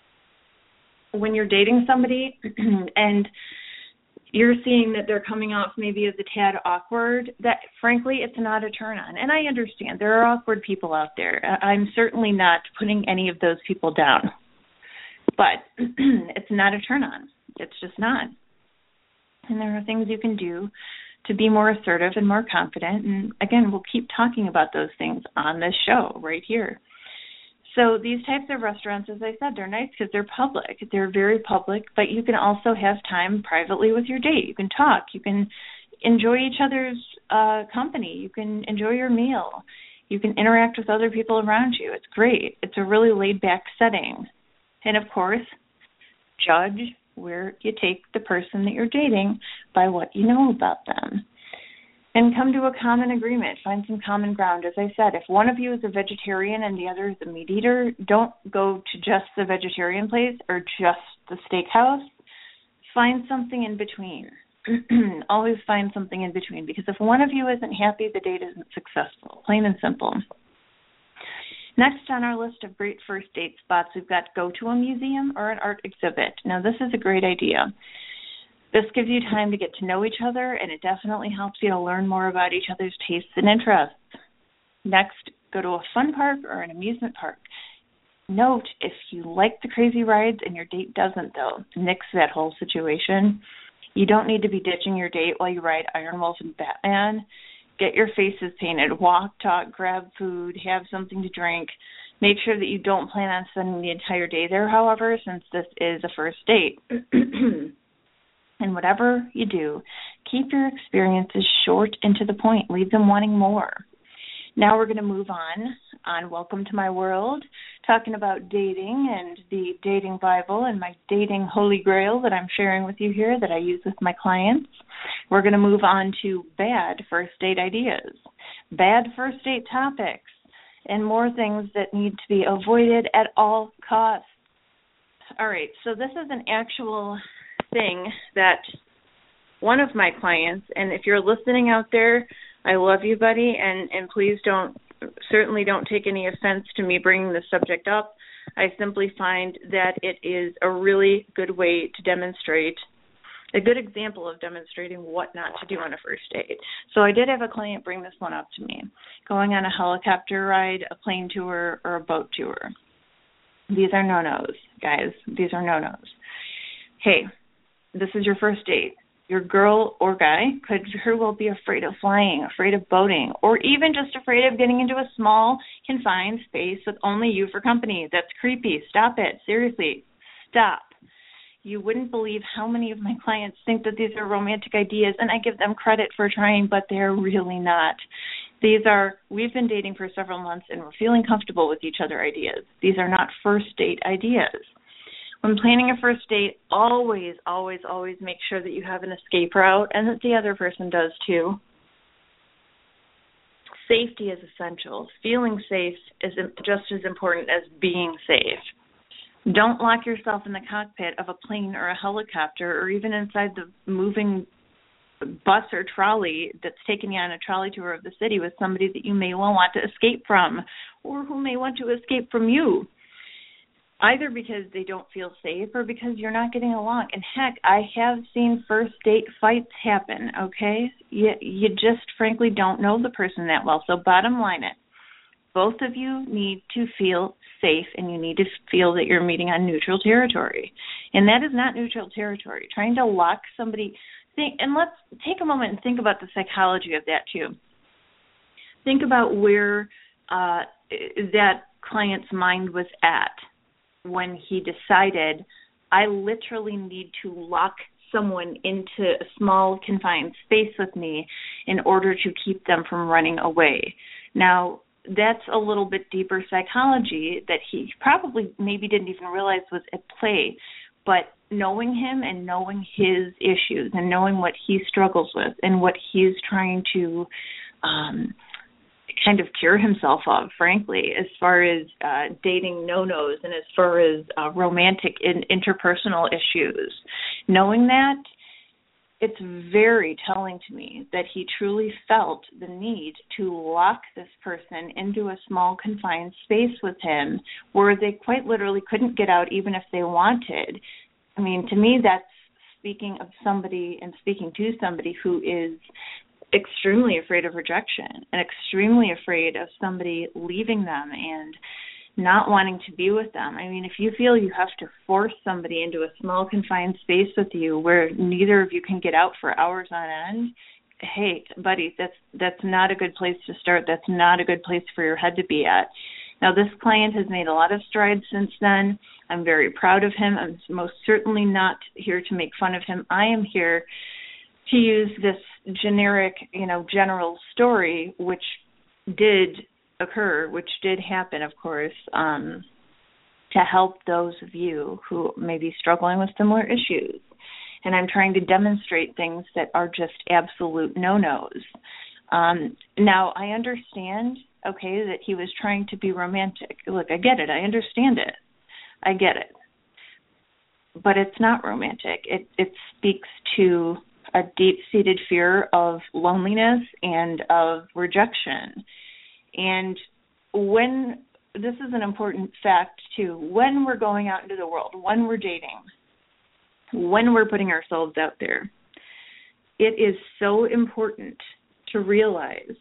When you're dating somebody and you're seeing that they're coming off maybe as a tad awkward, that frankly, it's not a turn on. And I understand there are awkward people out there. I'm certainly not putting any of those people down. But it's not a turn on. It's just not. And there are things you can do to be more assertive and more confident. And again, we'll keep talking about those things on this show right here. So these types of restaurants, as I said, they're nice because they're public. They're very public, but you can also have time privately with your date. You can talk. You can enjoy each other's uh, company. You can enjoy your meal. You can interact with other people around you. It's great. It's a really laid-back setting. And, of course, judge where you take the person that you're dating by what you know about them. And come to a common agreement. Find some common ground. As I said, if one of you is a vegetarian and the other is a meat eater, don't go to just the vegetarian place or just the steakhouse. Find something in between. Always find something in between, because if one of you isn't happy, the date isn't successful. Plain and simple. Next on our list of great first date spots, we've got go to a museum or an art exhibit. Now, this is a great idea. This gives you time to get to know each other, and it definitely helps you to learn more about each other's tastes and interests. Next, go to a fun park or an amusement park. Note, if you like the crazy rides and your date doesn't, though, nix that whole situation. You don't need to be ditching your date while you ride Iron Wolf and Batman. Get your faces painted, walk, talk, grab food, have something to drink. Make sure that you don't plan on spending the entire day there, however, since this is a first date. And whatever you do, keep your experiences short and to the point. Leave them wanting more. Now we're going to move on, on Welcome to My World, talking about dating and the dating Bible and my dating holy grail that I'm sharing with you here that I use with my clients. We're going to move on to bad first date ideas. bad first date topics, and more things that need to be avoided at all costs. All right, so this is an actual thing that one of my clients, and if you're listening out there, I love you, buddy, and, and please don't, certainly don't take any offense to me bringing this subject up. I simply find that it is a really good way to demonstrate, a good example of demonstrating what not to do on a first date. So I did have a client bring this one up to me, going on a helicopter ride, a plane tour, or a boat tour. These are no-nos, guys. These are no-nos. Hey, this is your first date. Your girl or guy could very well be afraid of flying, afraid of boating, or even just afraid of getting into a small, confined space with only you for company. That's creepy. Stop it. Seriously, stop. You wouldn't believe how many of my clients think that these are romantic ideas, and I give them credit for trying, but they're really not. These are, we've been dating for several months, and we're feeling comfortable with each other ideas. These are not first date ideas. When planning a first date, always, always, always make sure that you have an escape route and that the other person does too. Safety is essential. Feeling safe is just as important as being safe. Don't lock yourself in the cockpit of a plane or a helicopter or even inside the moving bus or trolley that's taking you on a trolley tour of the city with somebody that you may well want to escape from or who may want to escape from you. Either because they don't feel safe or because you're not getting along. And heck, I have seen first date fights happen, okay? You, you just frankly don't know the person that well. So bottom line it, both of you need to feel safe and you need to feel that you're meeting on neutral territory. And that is not neutral territory. Trying to lock somebody, think, and let's take a moment and think about the psychology of that too. Think about where uh, that client's mind was at when he decided, I literally need to lock someone into a small, confined space with me in order to keep them from running away. Now, that's a little bit deeper psychology that he probably maybe didn't even realize was at play. But knowing him and knowing his issues and knowing what he struggles with and what he's trying to um, kind of cure himself of, frankly, as far as uh, dating no-nos and as far as uh, romantic and interpersonal issues. Knowing that, it's very telling to me that he truly felt the need to lock this person into a small, confined space with him where they quite literally couldn't get out even if they wanted. I mean, to me, that's speaking of somebody and speaking to somebody who is extremely afraid of rejection and extremely afraid of somebody leaving them and not wanting to be with them. I mean, if you feel you have to force somebody into a small confined space with you where neither of you can get out for hours on end, hey, buddy, that's that's not a good place to start. That's not a good place for your head to be at. Now, this client has made a lot of strides since then. I'm very proud of him. I'm most certainly not here to make fun of him. I am here to use this generic, you know, general story, which did occur, which did happen, of course, um, to help those of you who may be struggling with similar issues. And I'm trying to demonstrate things that are just absolute no-nos. Um, now, I understand, okay, that he was trying to be romantic. Look, I get it. I understand it. I get it. But it's not romantic. It it speaks to a deep-seated fear of loneliness and of rejection. And when, this is an important fact too, when we're going out into the world, when we're dating, when we're putting ourselves out there, it is so important to realize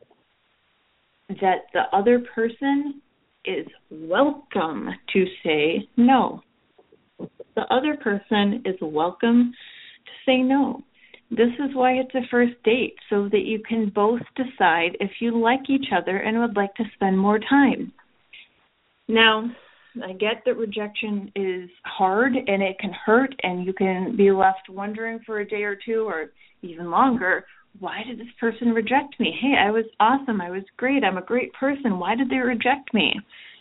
that the other person is welcome to say no. The other person is welcome to say no. This is why it's a first date, so that you can both decide if you like each other and would like to spend more time. Now, I get that rejection is hard and it can hurt and you can be left wondering for a day or two or even longer, why did this person reject me? Hey, I was awesome. I was great. I'm a great person. Why did they reject me?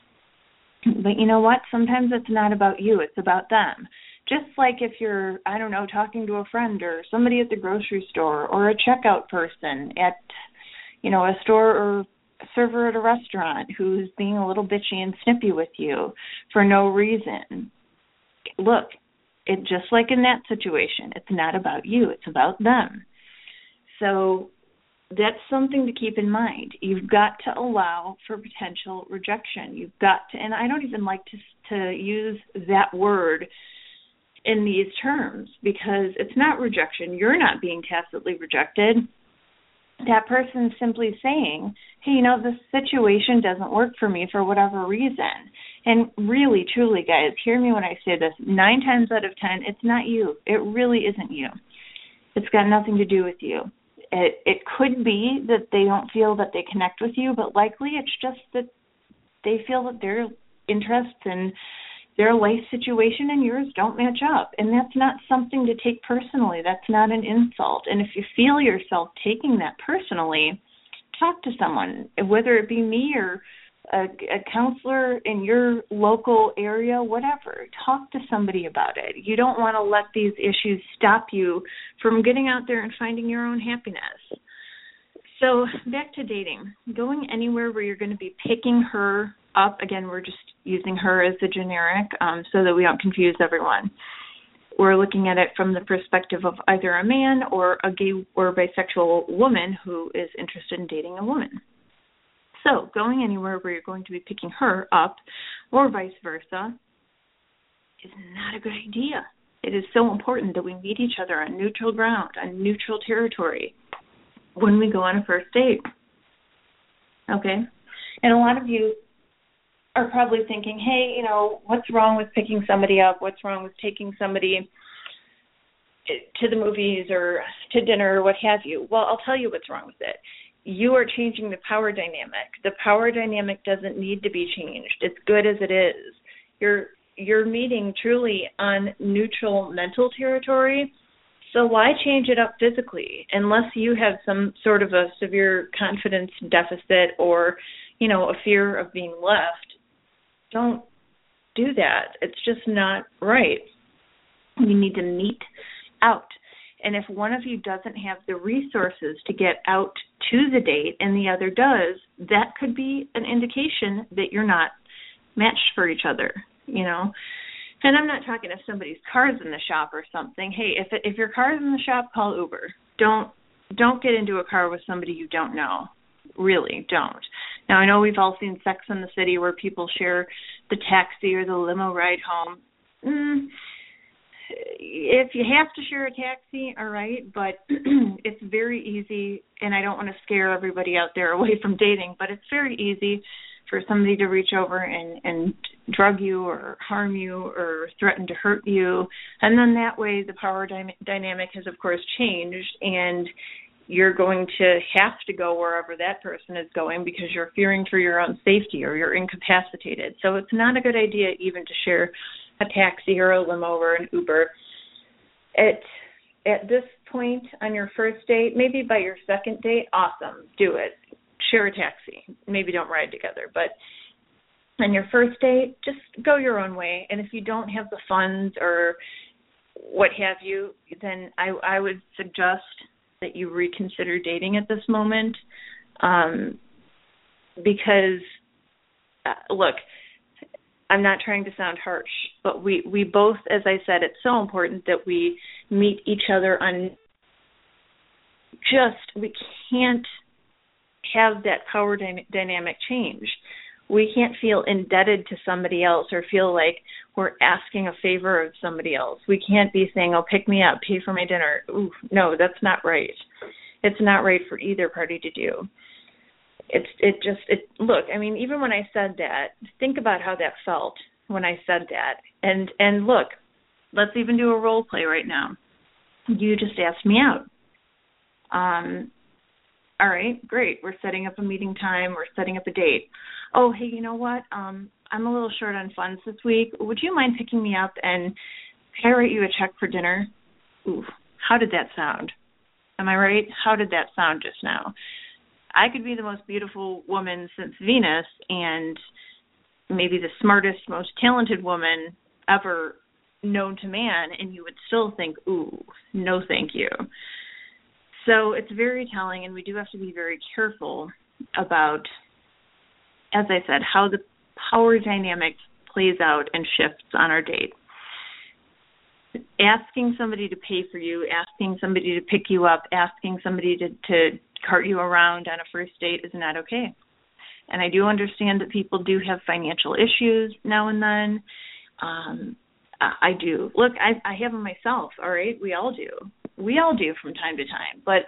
But you know what? Sometimes it's not about you. It's about them. Just like if you're, I don't know, talking to a friend or somebody at the grocery store or a checkout person at, you know, a store or a server at a restaurant who's being a little bitchy and snippy with you for no reason. Look, it just like in that situation, it's not about you, it's about them. So that's something to keep in mind. You've got to allow for potential rejection. You've got to, and I don't even like to to use that word in these terms because it's not rejection. You're not being tacitly rejected. That person's simply saying, hey, you know, this situation doesn't work for me for whatever reason. And really, truly, guys, hear me when I say this. Nine times out of ten, it's not you. It really isn't you. It's got nothing to do with you. It it could be that they don't feel that they connect with you, but likely it's just that they feel that their interests and their life situation and yours don't match up. And that's not something to take personally. That's not an insult. And if you feel yourself taking that personally, talk to someone, whether it be me or a, a counselor in your local area, whatever. Talk to somebody about it. You don't want to let these issues stop you from getting out there and finding your own happiness. So back to dating. Going anywhere where you're going to be picking her up. Again, we're just using her as the generic um, so that we don't confuse everyone. We're looking at it from the perspective of either a man or a gay or bisexual woman who is interested in dating a woman. So going anywhere where you're going to be picking her up or vice versa is not a good idea. It is so important that we meet each other on neutral ground, on neutral territory when we go on a first date. Okay? And a lot of you are probably thinking, hey, you know, what's wrong with picking somebody up? What's wrong with taking somebody to the movies or to dinner or what have you? Well, I'll tell you what's wrong with it. You are changing the power dynamic. The power dynamic doesn't need to be changed. It's good as it is. You're you're meeting truly on neutral mental territory, so why change it up physically unless you have some sort of a severe confidence deficit or, you know, a fear of being left. Don't do that. It's just not right. You need to meet out. And if one of you doesn't have the resources to get out to the date and the other does, that could be an indication that you're not matched for each other, you know. And I'm not talking if somebody's car's in the shop or something. Hey, if it, if your car's in the shop, call Uber. Don't don't get into a car with somebody you don't know. Really, don't. Now, I know we've all seen Sex and the City where people share the taxi or the limo ride home. Mm, if you have to share a taxi, all right, but it's very easy, and I don't want to scare everybody out there away from dating, but it's very easy for somebody to reach over and, and drug you or harm you or threaten to hurt you. And then that way the power dy- dynamic has, of course, changed, and you're going to have to go wherever that person is going because you're fearing for your own safety or you're incapacitated. So it's not a good idea even to share a taxi or a limo or an Uber. At, at this point on your first date, maybe by your second date, awesome, do it. Share a taxi. Maybe don't ride together. But on your first date, just go your own way. And if you don't have the funds or what have you, then I, I would suggest that you reconsider dating at this moment um, because, uh, look, I'm not trying to sound harsh, but we, we both, as I said, it's so important that we meet each other on just, we can't have that power dy- dynamic change. We can't feel indebted to somebody else or feel like we're asking a favor of somebody else. We can't be saying, oh, pick me up, pay for my dinner. Ooh, no, that's not right. It's not right for either party to do. It's it just, it. look, I mean, even when I said that, think about how that felt when I said that. And, and look, let's even do a role play right now. You just asked me out. Um, all right, great. We're setting up a meeting time. We're setting up a date. Oh, hey, you know what? Um, I'm a little short on funds this week. Would you mind picking me up and could I write you a check for dinner? Ooh, how did that sound? Am I right? How did that sound just now? I could be the most beautiful woman since Venus and maybe the smartest, most talented woman ever known to man, and you would still think, ooh, no thank you. So it's very telling, and we do have to be very careful about, as I said, how the power dynamic plays out and shifts on our date. Asking somebody to pay for you, asking somebody to pick you up, asking somebody to, to cart you around on a first date is not okay. And I do understand that people do have financial issues now and then. Um, I do. Look, I, I have them myself, all right? We all do. We all do from time to time. But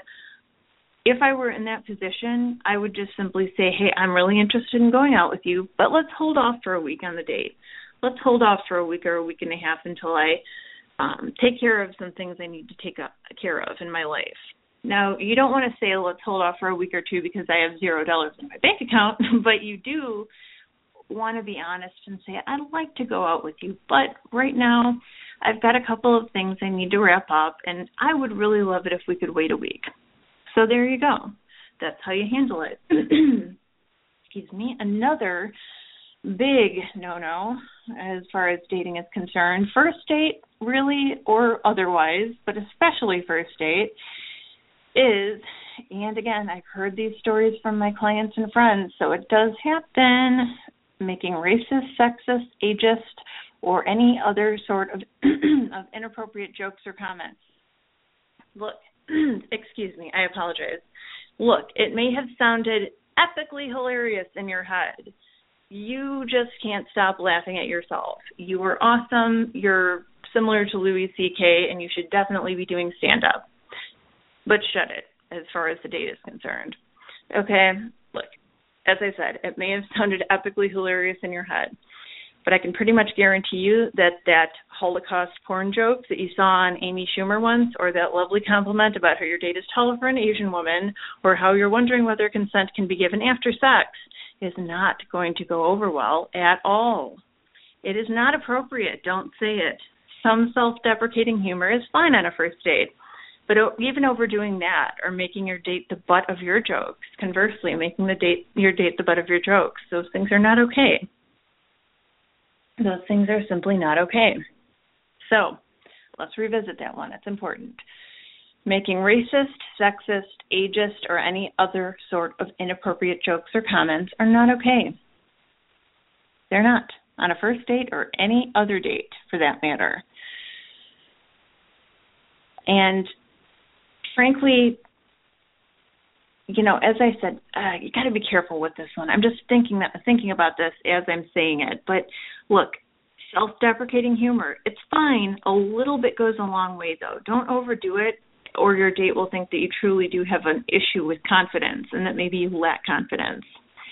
if I were in that position, I would just simply say, hey, I'm really interested in going out with you, but let's hold off for a week on the date. Let's hold off for a week or a week and a half until I um, take care of some things I need to take care of in my life. Now, you don't want to say, let's hold off for a week or two because I have zero dollars in my bank account, but you do want to be honest and say, I'd like to go out with you, but right now I've got a couple of things I need to wrap up, and I would really love it if we could wait a week. So there you go. That's how you handle it. Excuse me. Another big no-no as far as dating is concerned, first date really or otherwise, but especially first date, is, and again, I've heard these stories from my clients and friends, so it does happen, making racist, sexist, ageist, or any other sort of, of inappropriate jokes or comments. Look, excuse me, I apologize. Look, it may have sounded epically hilarious in your head. You just can't stop laughing at yourself. You are awesome. You're similar to Louis C K, and you should definitely be doing stand-up. But shut it, as far as the date is concerned. Okay? Look, as I said, it may have sounded epically hilarious in your head, but I can pretty much guarantee you that that Holocaust porn joke that you saw on Amy Schumer once, or that lovely compliment about how your date is taller for an Asian woman, or how you're wondering whether consent can be given after sex, is not going to go over well at all. It is not appropriate. Don't say it. Some self-deprecating humor is fine on a first date. But even overdoing that, or making your date the butt of your jokes, conversely, making the date your date the butt of your jokes, those things are not okay. Those things are simply not okay. So let's revisit that one. It's important. Making racist, sexist, ageist, or any other sort of inappropriate jokes or comments are not okay. They're not, on a first date or any other date for that matter. And frankly, you know, as I said, uh, you got to be careful with this one. I'm just thinking that thinking about this as I'm saying it. But look, self-deprecating humor, it's fine. A little bit goes a long way, though. Don't overdo it, or your date will think that you truly do have an issue with confidence and that maybe you lack confidence.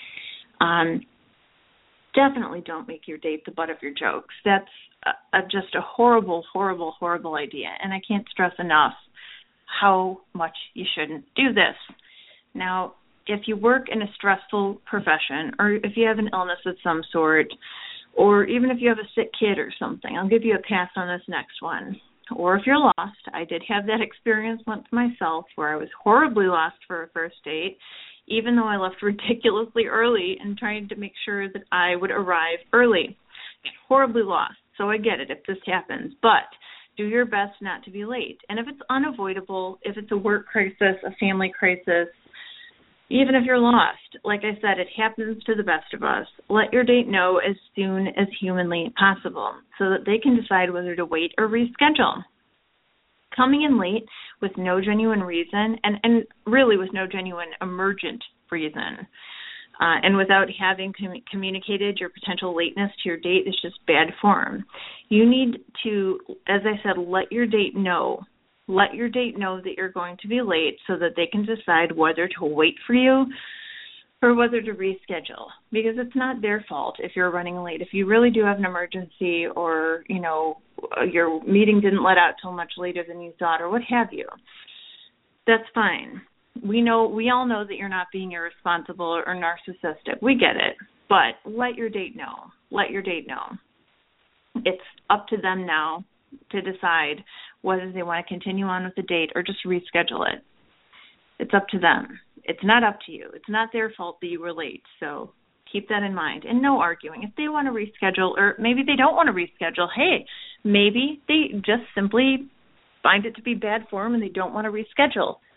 Um, definitely don't make your date the butt of your jokes. That's a, a, just a horrible, horrible, horrible idea, and I can't stress enough how much you shouldn't do this. Now, if you work in a stressful profession, or if you have an illness of some sort, or even if you have a sick kid or something, I'll give you a pass on this next one. Or if you're lost, I did have that experience once myself where I was horribly lost for a first date, even though I left ridiculously early and trying to make sure that I would arrive early. Horribly lost, so I get it if this happens, but do your best not to be late. And if it's unavoidable, if it's a work crisis, a family crisis, even if you're lost, like I said, it happens to the best of us. Let your date know as soon as humanly possible so that they can decide whether to wait or reschedule. Coming in late with no genuine reason, and, and really with no genuine emergent reason, uh, and without having com- communicated your potential lateness to your date is just bad form. You need to, as I said, let your date know. Let your date know that you're going to be late so that they can decide whether to wait for you or whether to reschedule, because it's not their fault if you're running late. If you really do have an emergency, or, you know, your meeting didn't let out till much later than you thought, or what have you, that's fine. We know, we all know that you're not being irresponsible or narcissistic. We get it, but let your date know. Let your date know. It's up to them now to decide whether they want to continue on with the date or just reschedule it. It's up to them. It's not up to you. It's not their fault that you were late, so keep that in mind. And no arguing. If they want to reschedule, or maybe they don't want to reschedule, hey, maybe they just simply find it to be bad form and they don't want to reschedule.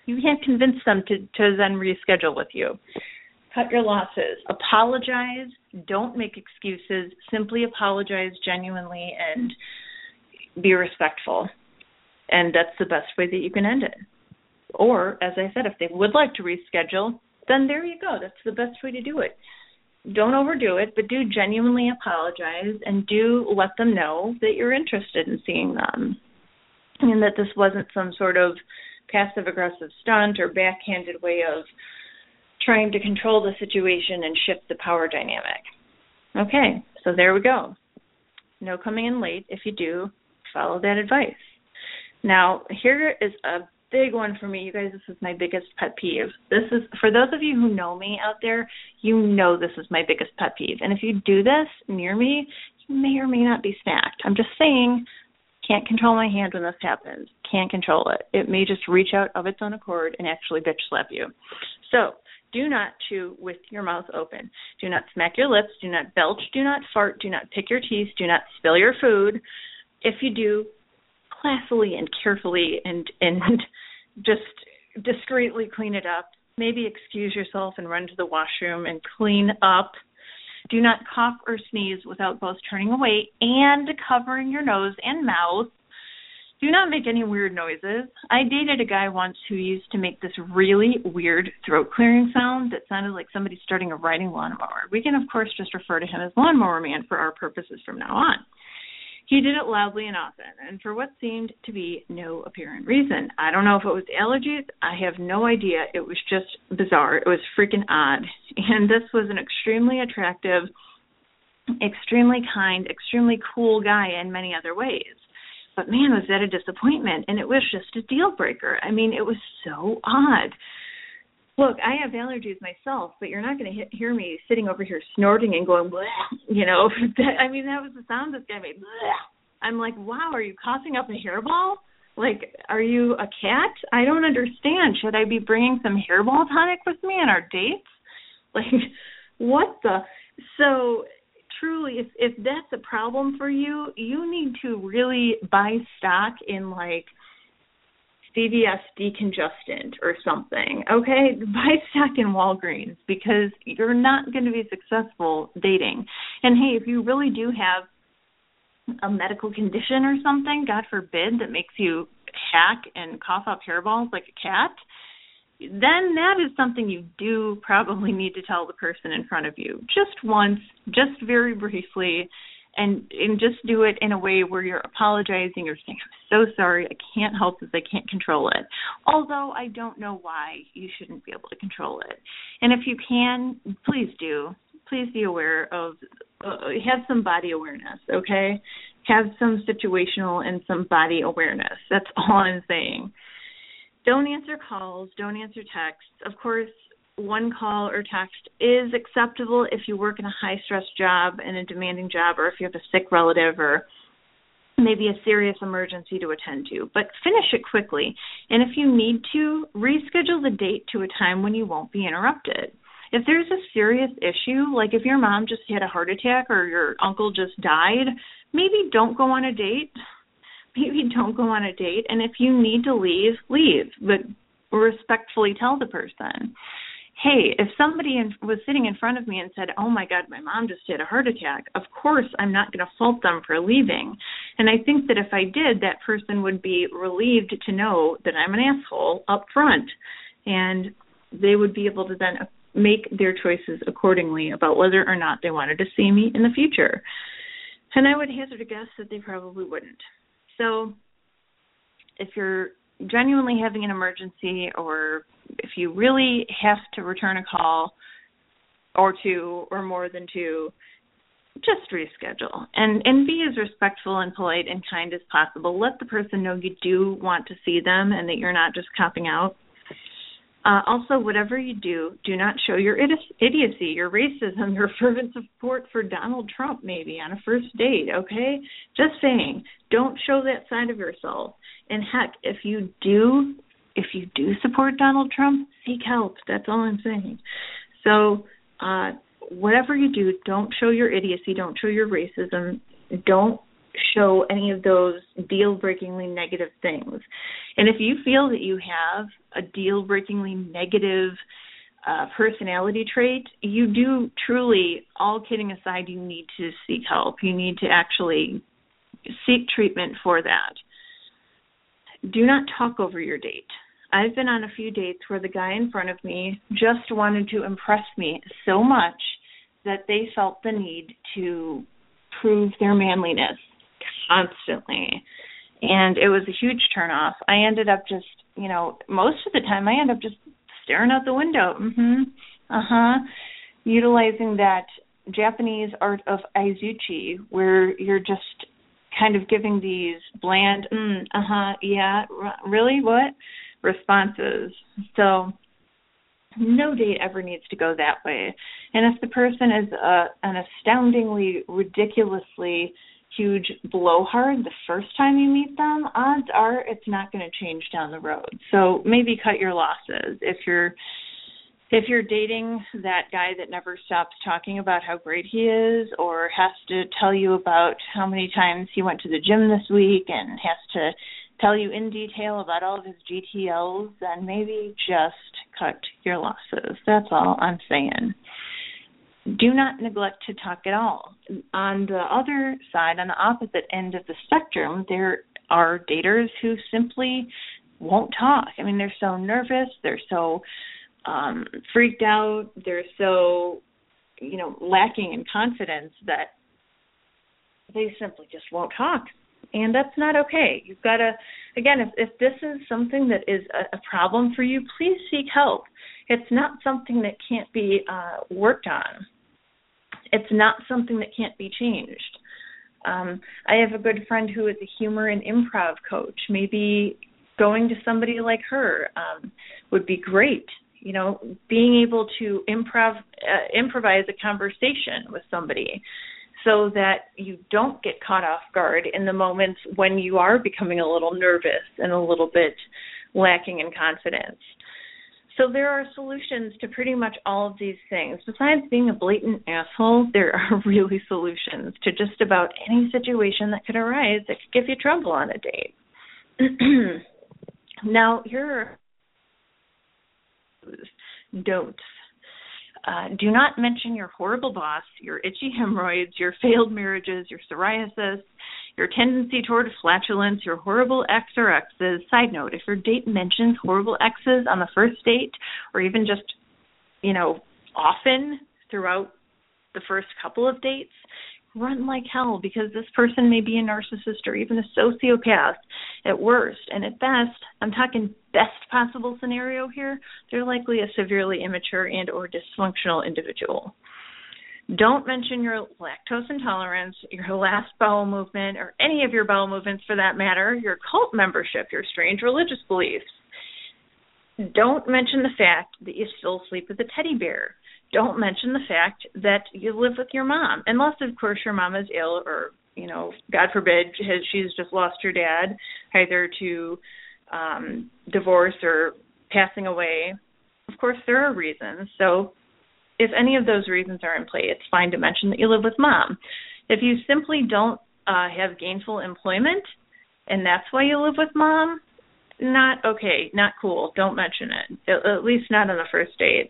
You can't convince them to, to then reschedule with you. Cut your losses. Apologize. Don't make excuses. Simply apologize genuinely and be respectful. And that's the best way that you can end it. Or, as I said, if they would like to reschedule, then there you go. That's the best way to do it. Don't overdo it, but do genuinely apologize and do let them know that you're interested in seeing them and that this wasn't some sort of passive-aggressive stunt or backhanded way of trying to control the situation and shift the power dynamic. Okay, so there we go. No coming in late. If you do, follow that advice. Now, here is a big one for me. You guys, this is my biggest pet peeve. This is, for those of you who know me out there, you know this is my biggest pet peeve. And if you do this near me, you may or may not be smacked. I'm just saying, can't control my hand when this happens. Can't control it. It may just reach out of its own accord and actually bitch slap you. So, do not chew with your mouth open. Do not smack your lips. Do not belch. Do not fart. Do not pick your teeth. Do not spill your food. If you do, classily and carefully and, and just discreetly clean it up. Maybe excuse yourself and run to the washroom and clean up. Do not cough or sneeze without both turning away and covering your nose and mouth. Do not make any weird noises. I dated a guy once who used to make this really weird throat clearing sound that sounded like somebody starting a riding lawnmower. We can, of course, just refer to him as Lawnmower Man for our purposes from now on. He did it loudly and often, and for what seemed to be no apparent reason. I don't know if it was allergies. I have no idea. It was just bizarre. It was freaking odd. And this was an extremely attractive, extremely kind, extremely cool guy in many other ways. But man, was that a disappointment, and it was just a deal breaker. I mean, it was so odd. Look, I have allergies myself, but you're not going to hear me sitting over here snorting and going, bleh, you know. That, I mean, that was the sound this guy made. Bleh. I'm like, wow, are you coughing up a hairball? Like, are you a cat? I don't understand. Should I be bringing some hairball tonic with me on our dates? Like, what the? So, truly, if, if that's a problem for you, you need to really buy stock in, like, C V S decongestant or something, okay? Buy stock in Walgreens because you're not going to be successful dating. And, hey, if you really do have a medical condition or something, God forbid, that makes you hack and cough up hairballs like a cat, then that is something you do probably need to tell the person in front of you just once, just very briefly, and and just do it in a way where you're apologizing or saying, I'm so sorry, I can't help this, I can't control it. Although I don't know why you shouldn't be able to control it. And if you can, please do. Please be aware of, uh, have some body awareness, okay? Have some situational and some body awareness. That's all I'm saying. Don't answer calls, don't answer texts. Of course, one call or text is acceptable if you work in a high-stress job and a demanding job, or if you have a sick relative or maybe a serious emergency to attend to. But finish it quickly. And if you need to, reschedule the date to a time when you won't be interrupted. If there's a serious issue, like if your mom just had a heart attack or your uncle just died, maybe don't go on a date. Maybe don't go on a date. And if you need to leave, leave. But respectfully tell the person, hey, if somebody in, was sitting in front of me and said, oh, my God, my mom just had a heart attack, of course I'm not going to fault them for leaving. And I think that if I did, that person would be relieved to know that I'm an asshole up front. And they would be able to then make their choices accordingly about whether or not they wanted to see me in the future. And I would hazard a guess that they probably wouldn't. So if you're genuinely having an emergency, or if you really have to return a call or two or more than two, just reschedule and, and be as respectful and polite and kind as possible. Let the person know you do want to see them and that you're not just copping out. Uh, also, whatever you do, do not show your idiocy, your racism, your fervent support for Donald Trump maybe on a first date, okay? Just saying, don't show that side of yourself. And heck, if you do, if you do support Donald Trump, seek help. That's all I'm saying. So uh, whatever you do, don't show your idiocy, don't show your racism, don't show any of those deal-breakingly negative things. And if you feel that you have a deal-breakingly negative uh, personality trait, you do truly, all kidding aside, you need to seek help. You need to actually seek treatment for that. Do not talk over your date. I've been on a few dates where the guy in front of me just wanted to impress me so much that they felt the need to prove their manliness constantly. And it was a huge turnoff. I ended up just, you know, most of the time I end up just staring out the window. Mm-hmm. Uh-huh. Utilizing that Japanese art of aizuchi, where you're just kind of giving these bland, mm, uh-huh, yeah, r- really, what? responses. So no date ever needs to go that way. And if the person is uh, an astoundingly, ridiculously huge blowhard the first time you meet them, odds are it's not going to change down the road. So maybe cut your losses. If you're if you're dating that guy that never stops talking about how great he is, or has to tell you about how many times he went to the gym this week and has to tell you in detail about all of his G T Ls, then maybe just cut your losses. That's all I'm saying. Do not neglect to talk at all. On the other side, on the opposite end of the spectrum, there are daters who simply won't talk. I mean, they're so nervous, they're so um, freaked out, they're so, you know, lacking in confidence that they simply just won't talk. And that's not okay. You've got to, again, if, if this is something that is a, a problem for you, please seek help. It's not something that can't be uh, worked on. It's not something that can't be changed. Um, I have a good friend who is a humor and improv coach. Maybe going to somebody like her um, would be great. You know, being able to improv, uh, improvise a conversation with somebody, so that you don't get caught off guard in the moments when you are becoming a little nervous and a little bit lacking in confidence. So there are solutions to pretty much all of these things. Besides being a blatant asshole, there are really solutions to just about any situation that could arise that could give you trouble on a date. Now, here are don'ts. Uh, do not mention your horrible boss, your itchy hemorrhoids, your failed marriages, your psoriasis, your tendency toward flatulence, your horrible ex or exes. Side note, if your date mentions horrible exes on the first date, or even just, you know, often throughout the first couple of dates, run like hell, because this person may be a narcissist or even a sociopath at worst. And at best, I'm talking best possible scenario here, they're likely a severely immature and or dysfunctional individual. Don't mention your lactose intolerance, your last bowel movement, or any of your bowel movements for that matter, your cult membership, your strange religious beliefs. Don't mention the fact that you still sleep with a teddy bear. Don't mention the fact that you live with your mom, unless, of course, your mom is ill or, you know, God forbid, has, she's just lost her dad, either to um, divorce or passing away. Of course, there are reasons. So if any of those reasons are in play, it's fine to mention that you live with mom. If you simply don't uh, have gainful employment and that's why you live with mom, not okay, not cool. Don't mention it, at, at least not on the first date.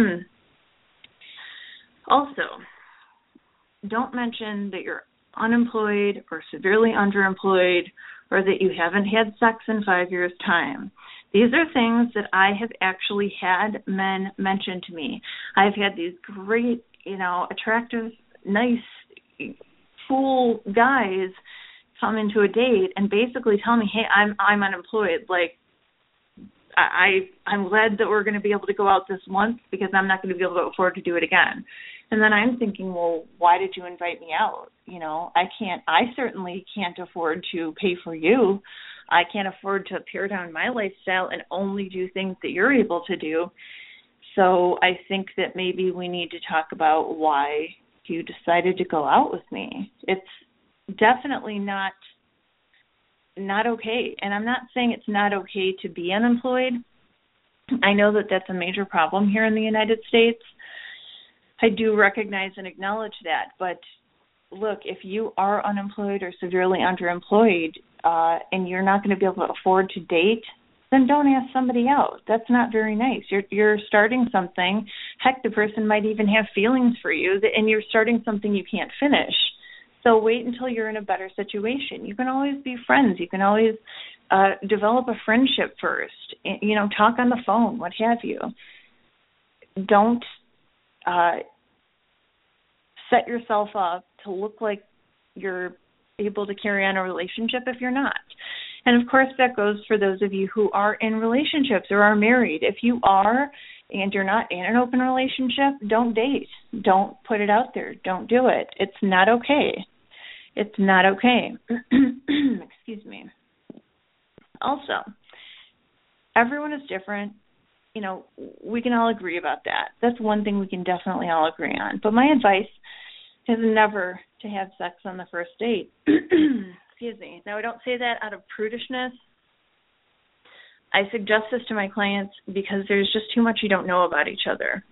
Also, don't mention that you're unemployed or severely underemployed or that you haven't had sex in five years' time. These are things that I have actually had men mention to me. I've had these great, you know, attractive, nice, cool guys come into a date and basically tell me, hey, I'm I'm unemployed. Like, I, I'm glad that we're going to be able to go out this once because I'm not going to be able to afford to do it again. And then I'm thinking, well, why did you invite me out? You know, I can't, I certainly can't afford to pay for you. I can't afford to pare down my lifestyle and only do things that you're able to do. So I think that maybe we need to talk about why you decided to go out with me. It's definitely not not okay. And I'm not saying it's not okay to be unemployed. I know that that's a major problem here in the United States. I do recognize and acknowledge that, but look, if you are unemployed or severely underemployed uh, and you're not going to be able to afford to date, then don't ask somebody out. That's not very nice. You're you're starting something. Heck, the person might even have feelings for you, and you're starting something you can't finish. So wait until you're in a better situation. You can always be friends. You can always uh, develop a friendship first. You know, talk on the phone, what have you. Don't uh, set yourself up to look like you're able to carry on a relationship if you're not. And, of course, that goes for those of you who are in relationships or are married. If you are and you're not in an open relationship, don't date. Don't put it out there. Don't do it. It's not okay. It's not okay. Excuse me. Also, everyone is different. You know, we can all agree about that. That's one thing we can definitely all agree on. But my advice is never to have sex on the first date. Excuse me. Now, I don't say that out of prudishness. I suggest this to my clients because there's just too much you don't know about each other.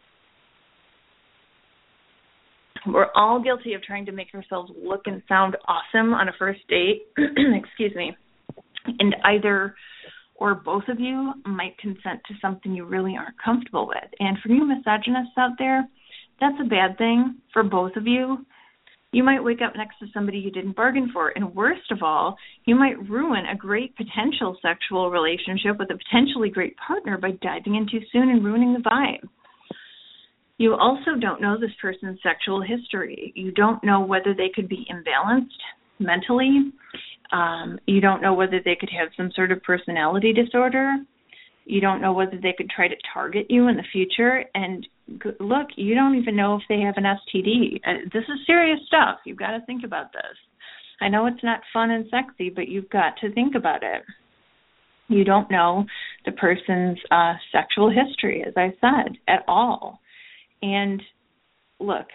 We're all guilty of trying to make ourselves look and sound awesome on a first date. Excuse me. And either or both of you might consent to something you really aren't comfortable with. And for you misogynists out there, that's a bad thing for both of you. You might wake up next to somebody you didn't bargain for. And worst of all, you might ruin a great potential sexual relationship with a potentially great partner by diving in too soon and ruining the vibe. You also don't know this person's sexual history. You don't know whether they could be imbalanced mentally. Um, you don't know whether they could have some sort of personality disorder. You don't know whether they could try to target you in the future. And look, you don't even know if they have an S T D. Uh, this is serious stuff. You've got to think about this. I know it's not fun and sexy, but you've got to think about it. You don't know the person's uh, sexual history, as I said, at all. And look,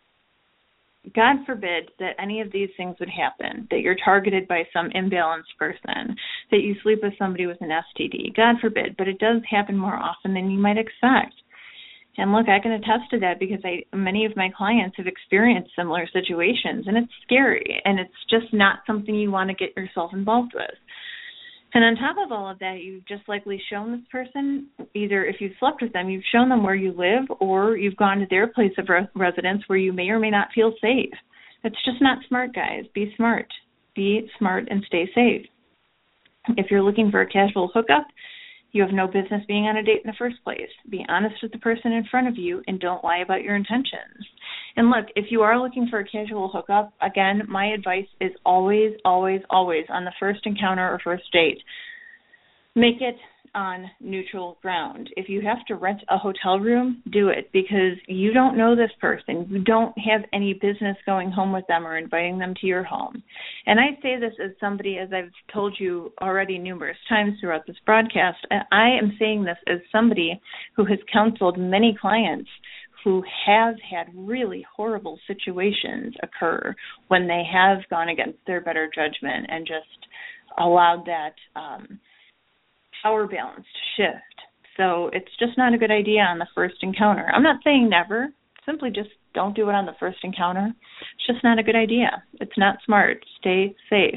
God forbid that any of these things would happen, that you're targeted by some imbalanced person, that you sleep with somebody with an S T D. God forbid, but it does happen more often than you might expect. And look, I can attest to that because I, many of my clients have experienced similar situations, and it's scary, and it's just not something you want to get yourself involved with. And on top of all of that, you've just likely shown this person, either if you've slept with them, you've shown them where you live, or you've gone to their place of re- residence where you may or may not feel safe. It's just not smart, guys. Be smart. Be smart and stay safe. If you're looking for a casual hookup, you have no business being on a date in the first place. Be honest with the person in front of you and don't lie about your intentions. And look, if you are looking for a casual hookup, again, my advice is always, always, always on the first encounter or first date, make it on neutral ground. If you have to rent a hotel room, do it because you don't know this person. You don't have any business going home with them or inviting them to your home. And I say this as somebody, as I've told you already numerous times throughout this broadcast, I am saying this as somebody who has counseled many clients who have had really horrible situations occur when they have gone against their better judgment and just allowed that um, power balance to shift. So it's just not a good idea on the first encounter. I'm not saying never. Simply just don't do it on the first encounter. It's just not a good idea. It's not smart. Stay safe.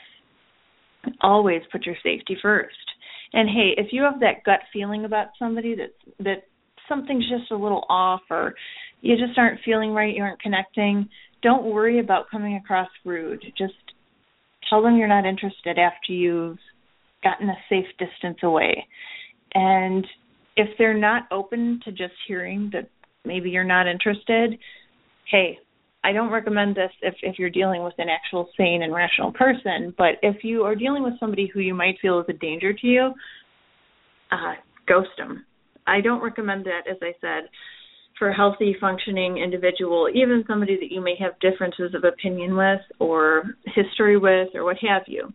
Always put your safety first. And hey, if you have that gut feeling about somebody that that something's just a little off or you just aren't feeling right, you aren't connecting, don't worry about coming across rude. Just tell them you're not interested after you've gotten a safe distance away. And if they're not open to just hearing that maybe you're not interested, hey, I don't recommend this if, if you're dealing with an actual sane and rational person, but if you are dealing with somebody who you might feel is a danger to you, uh, ghost them. I don't recommend that, as I said, for a healthy, functioning individual, even somebody that you may have differences of opinion with or history with or what have you.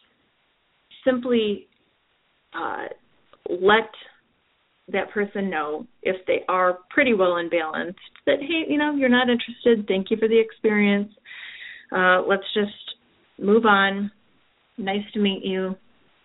Simply uh, let that person know, if they are pretty well in balance, that, hey, you know, you're not interested. Thank you for the experience. Uh, let's just move on. Nice to meet you.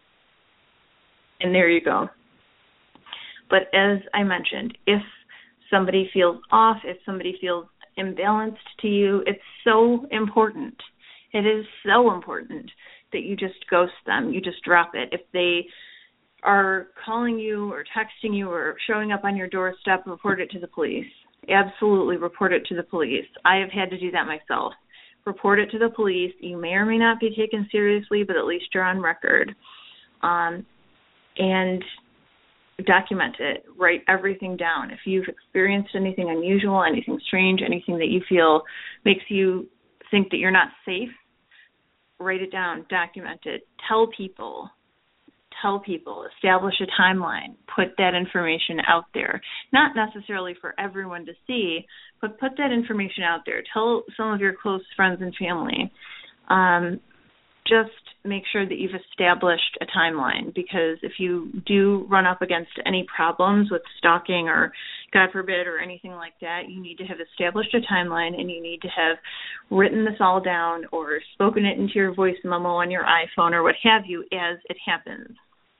And there you go. But as I mentioned, if somebody feels off, if somebody feels imbalanced to you, it's so important. It is so important that you just ghost them. You just drop it. If they are calling you or texting you or showing up on your doorstep, report it to the police. Absolutely report it to the police. I have had to do that myself. Report it to the police. You may or may not be taken seriously, but at least you're on record. Um, and document it. Write everything down. If you've experienced anything unusual, anything strange, anything that you feel makes you think that you're not safe, write it down, document it, tell people, tell people, establish a timeline, put that information out there. Not necessarily for everyone to see, but put that information out there. Tell some of your close friends and family. Um, just make sure that you've established a timeline, because if you do run up against any problems with stalking or, God forbid, or anything like that, you need to have established a timeline, and you need to have written this all down or spoken it into your voice memo on your iPhone or what have you as it happens.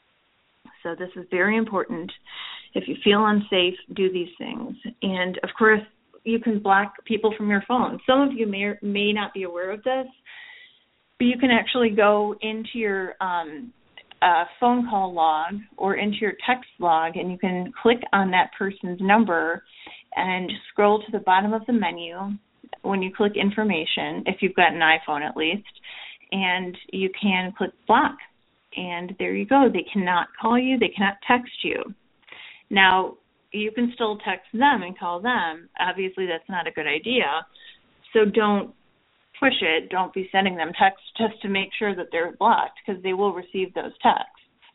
So this is very important. If you feel unsafe, do these things. And, of course, you can block people from your phone. Some of you may or may not be aware of this, but you can actually go into your um, uh, phone call log or into your text log, and you can click on that person's number and scroll to the bottom of the menu when you click information, if you've got an iPhone at least, and you can click block. And there you go. They cannot call you. They cannot text you. Now, you can still text them and call them. Obviously, that's not a good idea. So don't push it. Don't be sending them texts just to make sure that they're blocked, because they will receive those texts.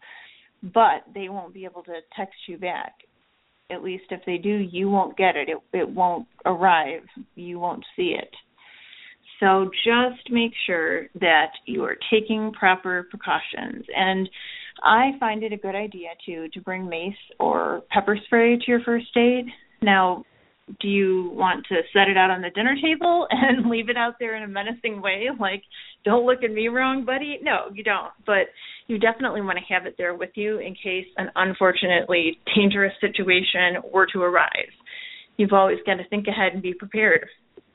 But they won't be able to text you back. At least if they do, you won't get it. It, it won't arrive. You won't see it. So just make sure that you are taking proper precautions. And I find it a good idea, too, to bring mace or pepper spray to your first date. Now, do you want to set it out on the dinner table and leave it out there in a menacing way, like, don't look at me wrong, buddy? No, you don't. But you definitely want to have it there with you in case an unfortunately dangerous situation were to arise. You've always got to think ahead and be prepared.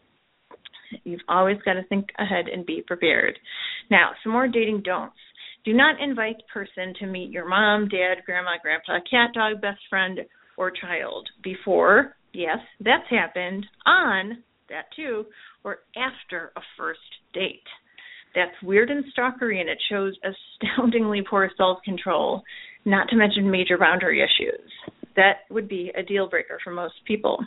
You've always got to think ahead and be prepared. Now, some more dating don'ts. Do not invite person to meet your mom, dad, grandma, grandpa, cat, dog, best friend, or child before, yes, that's happened, on, that too, or after a first date. That's weird and stalkery, and it shows astoundingly poor self-control, not to mention major boundary issues. That would be a deal breaker for most people.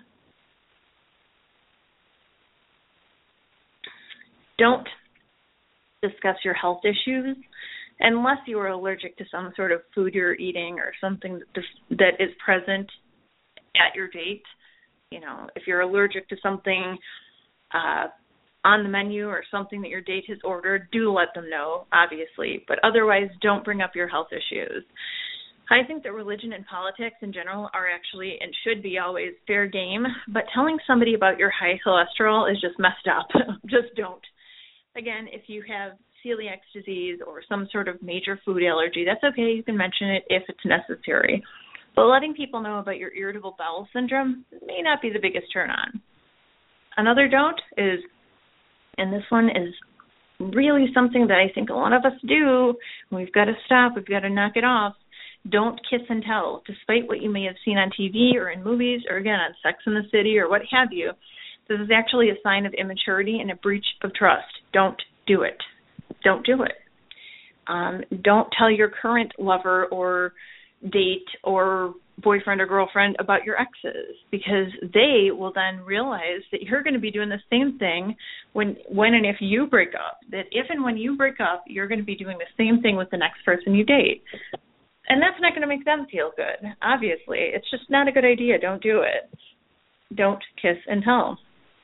Don't discuss your health issues unless you are allergic to some sort of food you're eating or something that is present at your date. You know, if you're allergic to something uh, on the menu or something that your date has ordered, do let them know, obviously. But otherwise, don't bring up your health issues. I think that religion and politics in general are actually and should be always fair game, but telling somebody about your high cholesterol is just messed up. Just don't. Again, if you have celiac disease or some sort of major food allergy, that's okay. You can mention it if it's necessary. But letting people know about your irritable bowel syndrome may not be the biggest turn on. Another don't is, and this one is really something that I think a lot of us do, we've got to stop, we've got to knock it off. Don't kiss and tell, despite what you may have seen on T V or in movies or, again, on Sex and the City or what have you. This is actually a sign of immaturity and a breach of trust. Don't do it. Don't do it. Um, don't tell your current lover or date or boyfriend or girlfriend about your exes, because they will then realize that you're going to be doing the same thing when, when and if you break up, that if and when you break up, you're going to be doing the same thing with the next person you date. And that's not going to make them feel good, obviously. It's just not a good idea. Don't do it. Don't kiss and tell.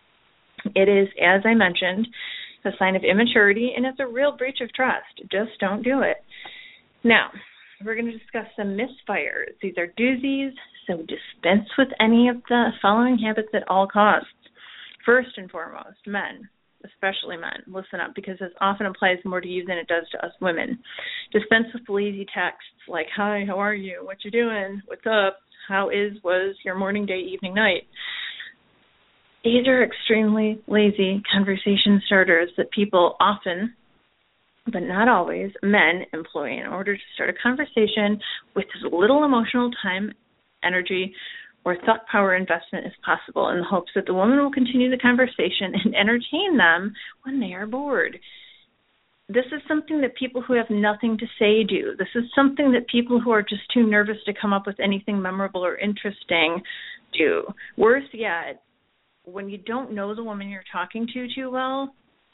It is, as I mentioned, a sign of immaturity, and it's a real breach of trust. Just don't do it. Now, we're going to discuss some misfires. These are doozies, so dispense with any of the following habits at all costs. First and foremost, men, especially men, listen up, because this often applies more to you than it does to us women. Dispense with lazy texts like, hi, how are you? What you doing? What's up? How is, was your morning, day, evening, night? These are extremely lazy conversation starters that people often, but not always, men employ in order to start a conversation with as little emotional time, energy, or thought power investment as possible, in the hopes that the woman will continue the conversation and entertain them when they are bored. This is something that people who have nothing to say do. This is something that people who are just too nervous to come up with anything memorable or interesting do. Worse yet, when you don't know the woman you're talking to too well,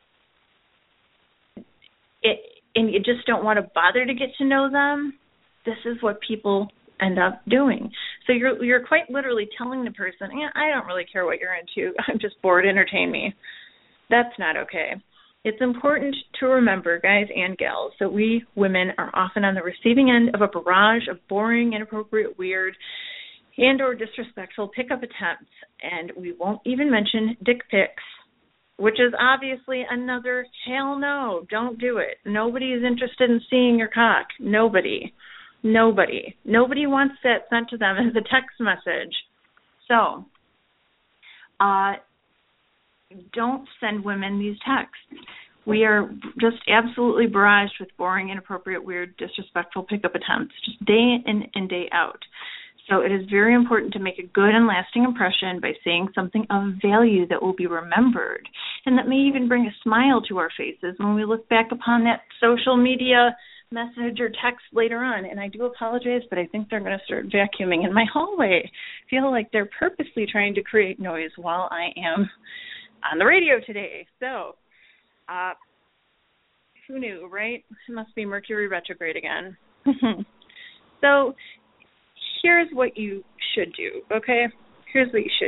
it, and you just don't want to bother to get to know them, this is what people end up doing. So you're you're quite literally telling the person, yeah, I don't really care what you're into. I'm just bored. Entertain me. That's not okay. It's important to remember, guys and gals, that we women are often on the receiving end of a barrage of boring, inappropriate, weird, and or disrespectful pickup attempts. And we won't even mention dick pics, which is obviously another hell no. Don't do it. Nobody is interested in seeing your cock. Nobody. Nobody. Nobody wants that sent to them as a text message. So, uh, don't send women these texts. We are just absolutely barraged with boring, inappropriate, weird, disrespectful pickup attempts, just day in and day out. So it is very important to make a good and lasting impression by saying something of value that will be remembered and that may even bring a smile to our faces when we look back upon that social media message or text later on. And I do apologize, but I think they're going to start vacuuming in my hallway. I feel like they're purposely trying to create noise while I am on the radio today. So, uh, who knew, right? It must be Mercury retrograde again. So, here's what you should do, okay? Here's what you should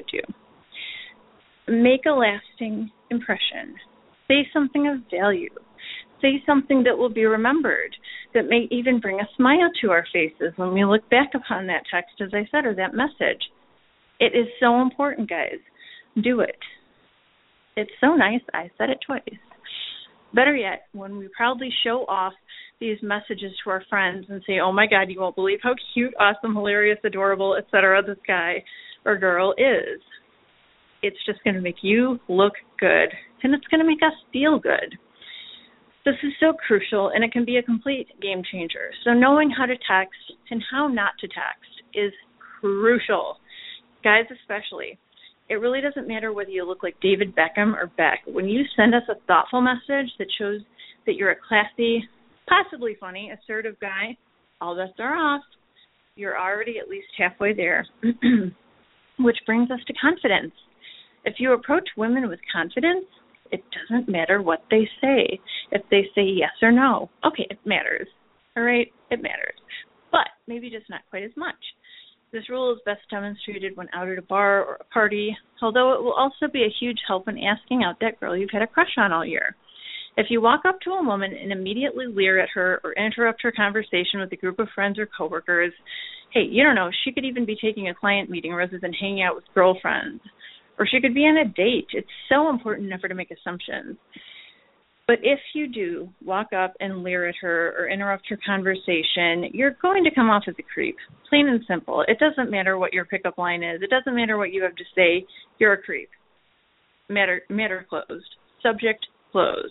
do. Make a lasting impression. Say something of value. Say something that will be remembered, that may even bring a smile to our faces when we look back upon that text, as I said, or that message. It is so important, guys. Do it. It's so nice, I said it twice. Better yet, when we proudly show off these messages to our friends and say, oh my God, you won't believe how cute, awesome, hilarious, adorable, et cetera this guy or girl is. It's just going to make you look good, and it's going to make us feel good. This is so crucial, and it can be a complete game changer. So knowing how to text and how not to text is crucial. Guys especially. It really doesn't matter whether you look like David Beckham or Beck. When you send us a thoughtful message that shows that you're a classy, possibly funny, assertive guy, all bets are off. You're already at least halfway there. Which brings us to confidence. If you approach women with confidence, it doesn't matter what they say. If they say yes or no, okay, it matters. All right, it matters. But maybe just not quite as much. This rule is best demonstrated when out at a bar or a party, although it will also be a huge help when asking out that girl you've had a crush on all year. If you walk up to a woman and immediately leer at her or interrupt her conversation with a group of friends or coworkers, hey, you don't know, she could even be taking a client meeting rather than hanging out with girlfriends. Or she could be on a date. It's so important never to make assumptions. But if you do walk up and leer at her or interrupt her conversation, you're going to come off as a creep, plain and simple. It doesn't matter what your pickup line is. It doesn't matter what you have to say. You're a creep. Matter, matter closed. Subject closed.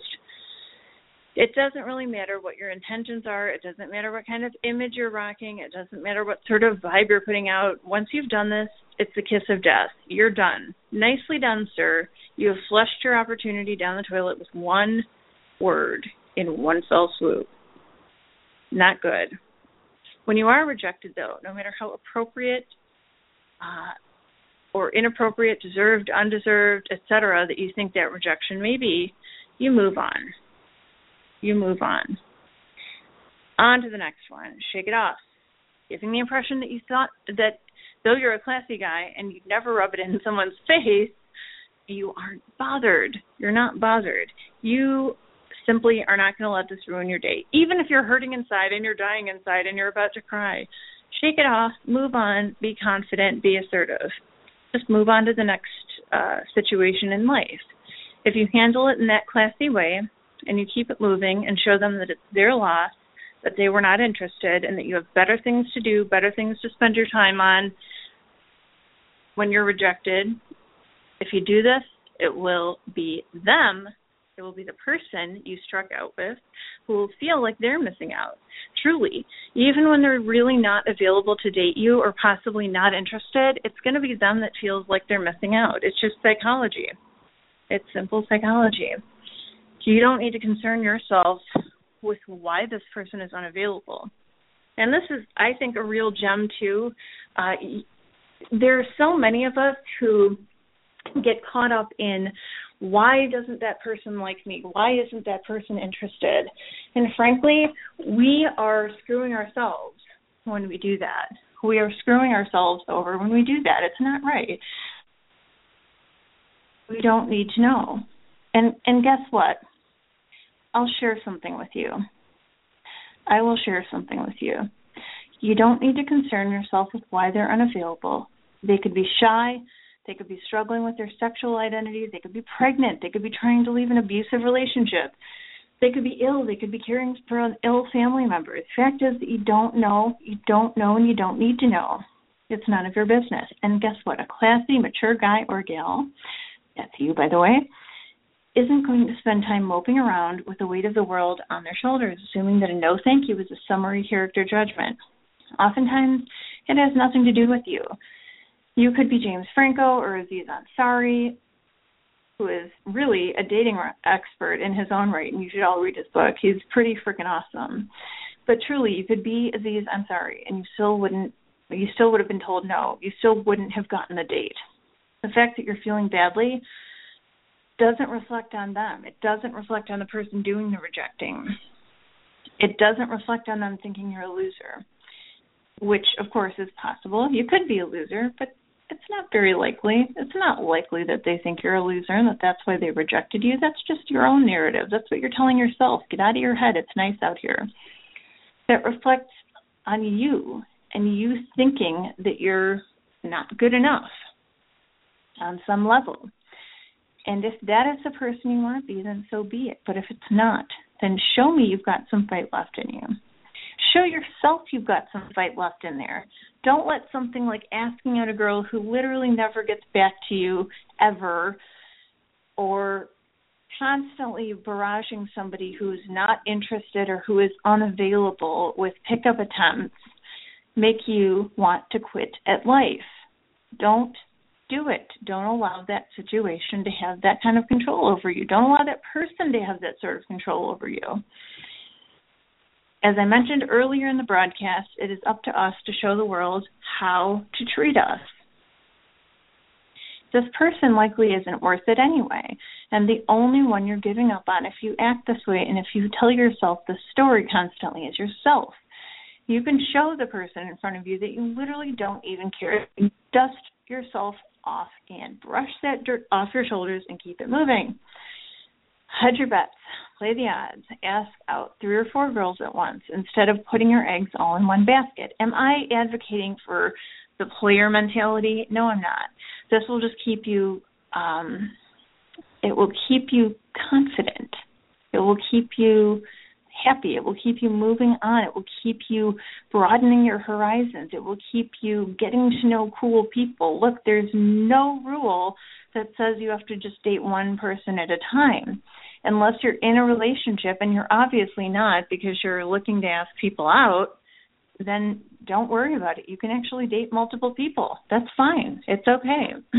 It doesn't really matter what your intentions are. It doesn't matter what kind of image you're rocking. It doesn't matter what sort of vibe you're putting out. Once you've done this, it's the kiss of death. You're done. Nicely done, sir. You have flushed your opportunity down the toilet with one word in one fell swoop. Not good. When you are rejected, though, no matter how appropriate uh, or inappropriate, deserved, undeserved, et cetera, that you think that rejection may be, you move on. You move on. On to the next one. Shake it off. Giving the impression that you thought that though you're a classy guy and you'd never rub it in someone's face, you aren't bothered. You're not bothered. You simply are not going to let this ruin your day. Even if you're hurting inside and you're dying inside and you're about to cry, shake it off, move on, be confident, be assertive. Just move on to the next uh, situation in life. If you handle it in that classy way and you keep it moving and show them that it's their loss, that they were not interested, and that you have better things to do, better things to spend your time on when you're rejected, If you do this, it will be them, it will be the person you struck out with who will feel like they're missing out, truly. Even when they're really not available to date you or possibly not interested, it's going to be them that feels like they're missing out. It's just psychology. It's simple psychology. You don't need to concern yourself with why this person is unavailable. And this is, I think, a real gem, too. Uh, there are so many of us who get caught up in, why doesn't that person like me? Why isn't that person interested? And frankly, we are screwing ourselves when we do that. We are screwing ourselves over when we do that. It's not right. We don't need to know. And and guess what? I'll share something with you. I will share something with you. You don't need to concern yourself with why they're unavailable. They could be shy. They could be struggling with their sexual identity. They could be pregnant. They could be trying to leave an abusive relationship. They could be ill. They could be caring for an ill family member. The fact is that you don't know, you don't know, and you don't need to know. It's none of your business. And guess what? A classy, mature guy or gal, that's you, by the way, isn't going to spend time moping around with the weight of the world on their shoulders, assuming that a no thank you is a summary character judgment. Oftentimes, it has nothing to do with you. You could be James Franco or Aziz Ansari, who is really a dating expert in his own right, and you should all read his book. He's pretty freaking awesome. But truly, you could be Aziz Ansari, and you still wouldn't. You still would have been told no. You still wouldn't have gotten the date. The fact that you're feeling badly doesn't reflect on them. It doesn't reflect on the person doing the rejecting. It doesn't reflect on them thinking you're a loser, which, of course, is possible. You could be a loser, but it's not very likely. It's not likely that they think you're a loser and that that's why they rejected you. That's just your own narrative. That's what you're telling yourself. Get out of your head. It's nice out here. That reflects on you and you thinking that you're not good enough on some level. And if that is the person you want to be, then so be it. But if it's not, then show me you've got some fight left in you. Show yourself you've got some fight left in there. Don't let something like asking out a girl who literally never gets back to you ever, or constantly barraging somebody who's not interested or who is unavailable with pickup attempts make you want to quit at life. Don't do it. Don't allow that situation to have that kind of control over you. Don't allow that person to have that sort of control over you. As I mentioned earlier in the broadcast, it is up to us to show the world how to treat us. This person likely isn't worth it anyway, and the only one you're giving up on if you act this way and if you tell yourself this story constantly is yourself. You can show the person in front of you that you literally don't even care. You dust yourself off and brush that dirt off your shoulders and keep it moving. Hedge your bets. Play the odds. Ask out three or four girls at once instead of putting your eggs all in one basket. Am I advocating for the player mentality? No, I'm not. This will just keep you, um, it will keep you confident. It will keep you happy. It will keep you moving on. It will keep you broadening your horizons. It will keep you getting to know cool people. Look, there's no rule that says you have to just date one person at a time. Unless you're in a relationship, and you're obviously not because you're looking to ask people out, then don't worry about it. You can actually date multiple people. That's fine. It's okay.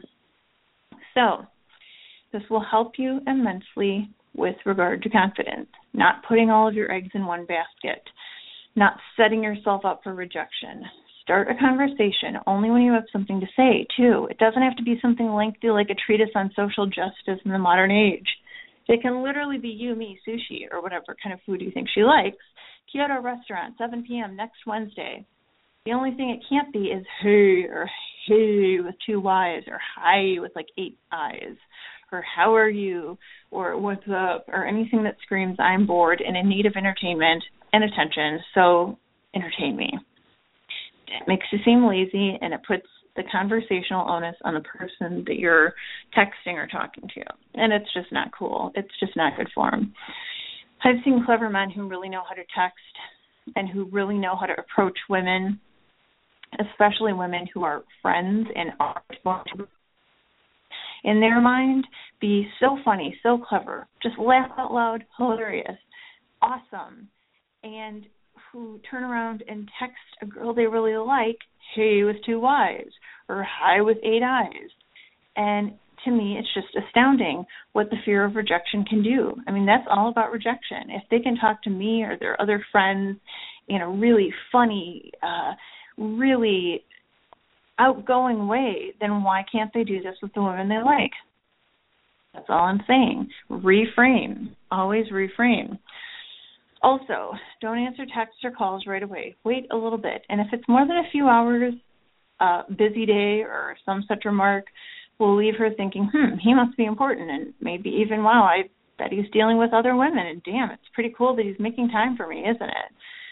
So this will help you immensely with regard to confidence, not putting all of your eggs in one basket, not setting yourself up for rejection. Start a conversation only when you have something to say, too. It doesn't have to be something lengthy like a treatise on social justice in the modern age. It can literally be you, me, sushi, or whatever kind of food you think she likes. Kyoto Restaurant, seven p.m. next Wednesday. The only thing it can't be is hey, or hey with two Y's, or hi with like eight I's, or how are you, or what's up, or anything that screams I'm bored and in need of entertainment and attention, so entertain me. It makes you seem lazy, and it puts the conversational onus on the person that you're texting or talking to. And it's just not cool. It's just not good form. I've seen clever men who really know how to text and who really know how to approach women, especially women who are friends and are going to in their mind, be so funny, so clever, just laugh out loud, hilarious, awesome, and who turn around and text a girl they really like, hey with two Y's, or hi with eight I's. And to me, it's just astounding what the fear of rejection can do. I mean, that's all about rejection. If they can talk to me or their other friends in a really funny, uh, really outgoing way, then why can't they do this with the women they like? That's all I'm saying. Reframe. Always reframe. Also, don't answer texts or calls right away. Wait a little bit. And if it's more than a few hours, uh, busy day or some such remark will leave her thinking, hmm, he must be important. And maybe even, wow, I bet he's dealing with other women. And damn, it's pretty cool that he's making time for me, isn't it?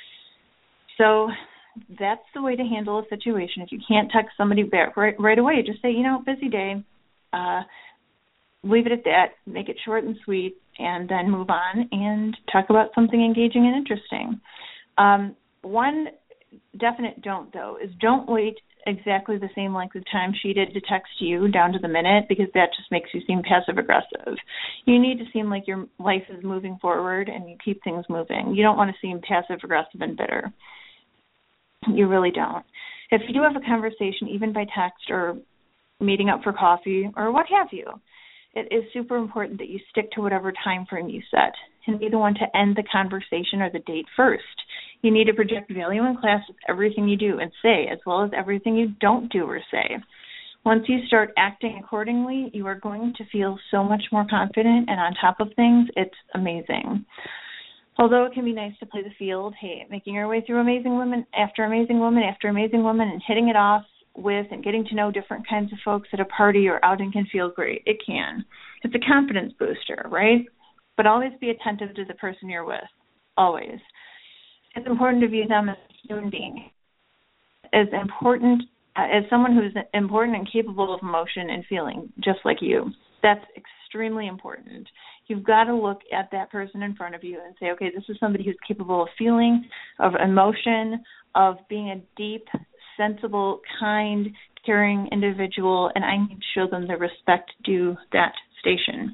So that's the way to handle a situation. If you can't text somebody back right, right away, just say, you know, busy day. Uh, leave it at that. Make it short and sweet, and then move on and talk about something engaging and interesting. Um, one definite don't, though, is don't wait exactly the same length of time she did to text you down to the minute, because that just makes you seem passive-aggressive. You need to seem like your life is moving forward and you keep things moving. You don't want to seem passive-aggressive and bitter. You really don't. If you do have a conversation, even by text or meeting up for coffee or what have you, it is super important that you stick to whatever time frame you set and be the one to end the conversation or the date first. You need to project value in class with everything you do and say, as well as everything you don't do or say. Once you start acting accordingly, you are going to feel so much more confident and on top of things. It's amazing. Although it can be nice to play the field, hey, making our way through amazing women after amazing woman after amazing woman and hitting it off with and getting to know different kinds of folks at a party or outing can feel great. It can. It's a confidence booster, right? But always be attentive to the person you're with. Always. It's important to view them as a human being, as important, uh, as someone who's important and capable of emotion and feeling, just like you. That's extremely important. You've got to look at that person in front of you and say, okay, this is somebody who's capable of feeling, of emotion, of being a deep, sensible, kind, caring individual, and I need to show them the respect due that station.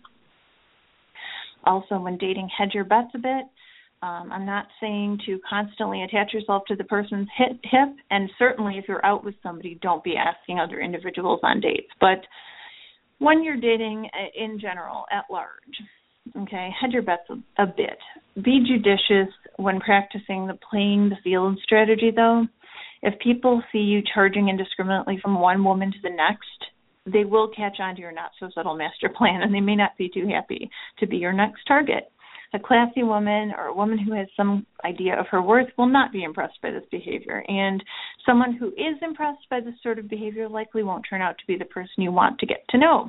Also, when dating, hedge your bets a bit. Um, I'm not saying to constantly attach yourself to the person's hip, hip, and certainly if you're out with somebody, don't be asking other individuals on dates. But when you're dating in general, at large, okay, hedge your bets a, a bit. Be judicious when practicing the playing the field strategy, though. If people see you charging indiscriminately from one woman to the next, they will catch on to your not-so-subtle master plan, and they may not be too happy to be your next target. A classy woman or a woman who has some idea of her worth will not be impressed by this behavior, and someone who is impressed by this sort of behavior likely won't turn out to be the person you want to get to know.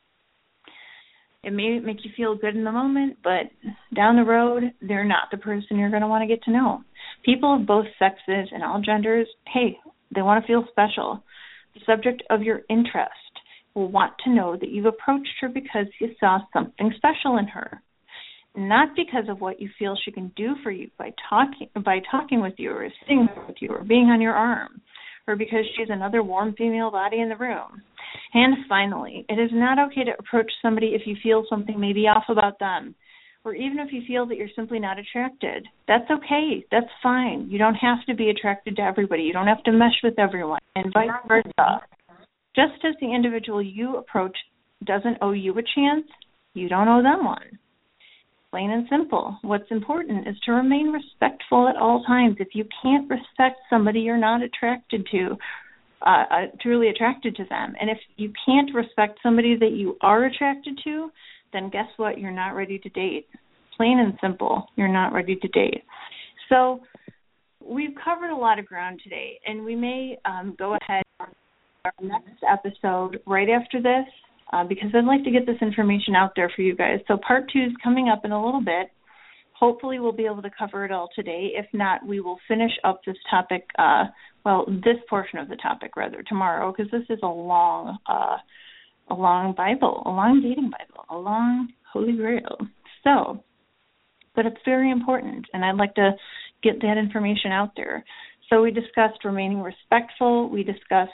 It may make you feel good in the moment, but down the road, they're not the person you're going to want to get to know. People of both sexes and all genders, hey, they want to feel special. The subject of your interest will want to know that you've approached her because you saw something special in her, not because of what you feel she can do for you by talking by talking with you or sitting with you or being on your arm, or because she's another warm female body in the room. And finally, it is not okay to approach somebody if you feel something may be off about them, or even if you feel that you're simply not attracted. That's okay. That's fine. You don't have to be attracted to everybody. You don't have to mesh with everyone, and vice versa. Just as the individual you approach doesn't owe you a chance, you don't owe them one. Plain and simple. What's important is to remain respectful at all times. If you can't respect somebody you're not attracted to, uh, uh, truly attracted to them, and if you can't respect somebody that you are attracted to, then guess what? You're not ready to date. Plain and simple. You're not ready to date. So we've covered a lot of ground today, and we may um, go ahead on our next episode right after this, Uh, because I'd like to get this information out there for you guys. So part two is coming up in a little bit. Hopefully we'll be able to cover it all today. If not, we will finish up this topic, uh, well, this portion of the topic, rather, tomorrow, because this is a long, uh, a long Bible, a long dating Bible, a long Holy Grail. So, but it's very important, and I'd like to get that information out there. So we discussed remaining respectful. We discussed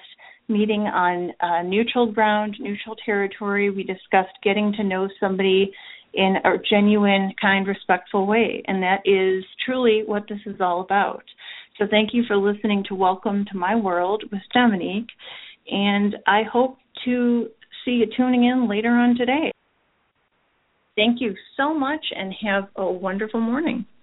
meeting on uh, neutral ground, neutral territory. We discussed getting to know somebody in a genuine, kind, respectful way, and that is truly what this is all about. So thank you for listening to Welcome to My World with Dominique, and I hope to see you tuning in later on today. Thank you so much, and have a wonderful morning.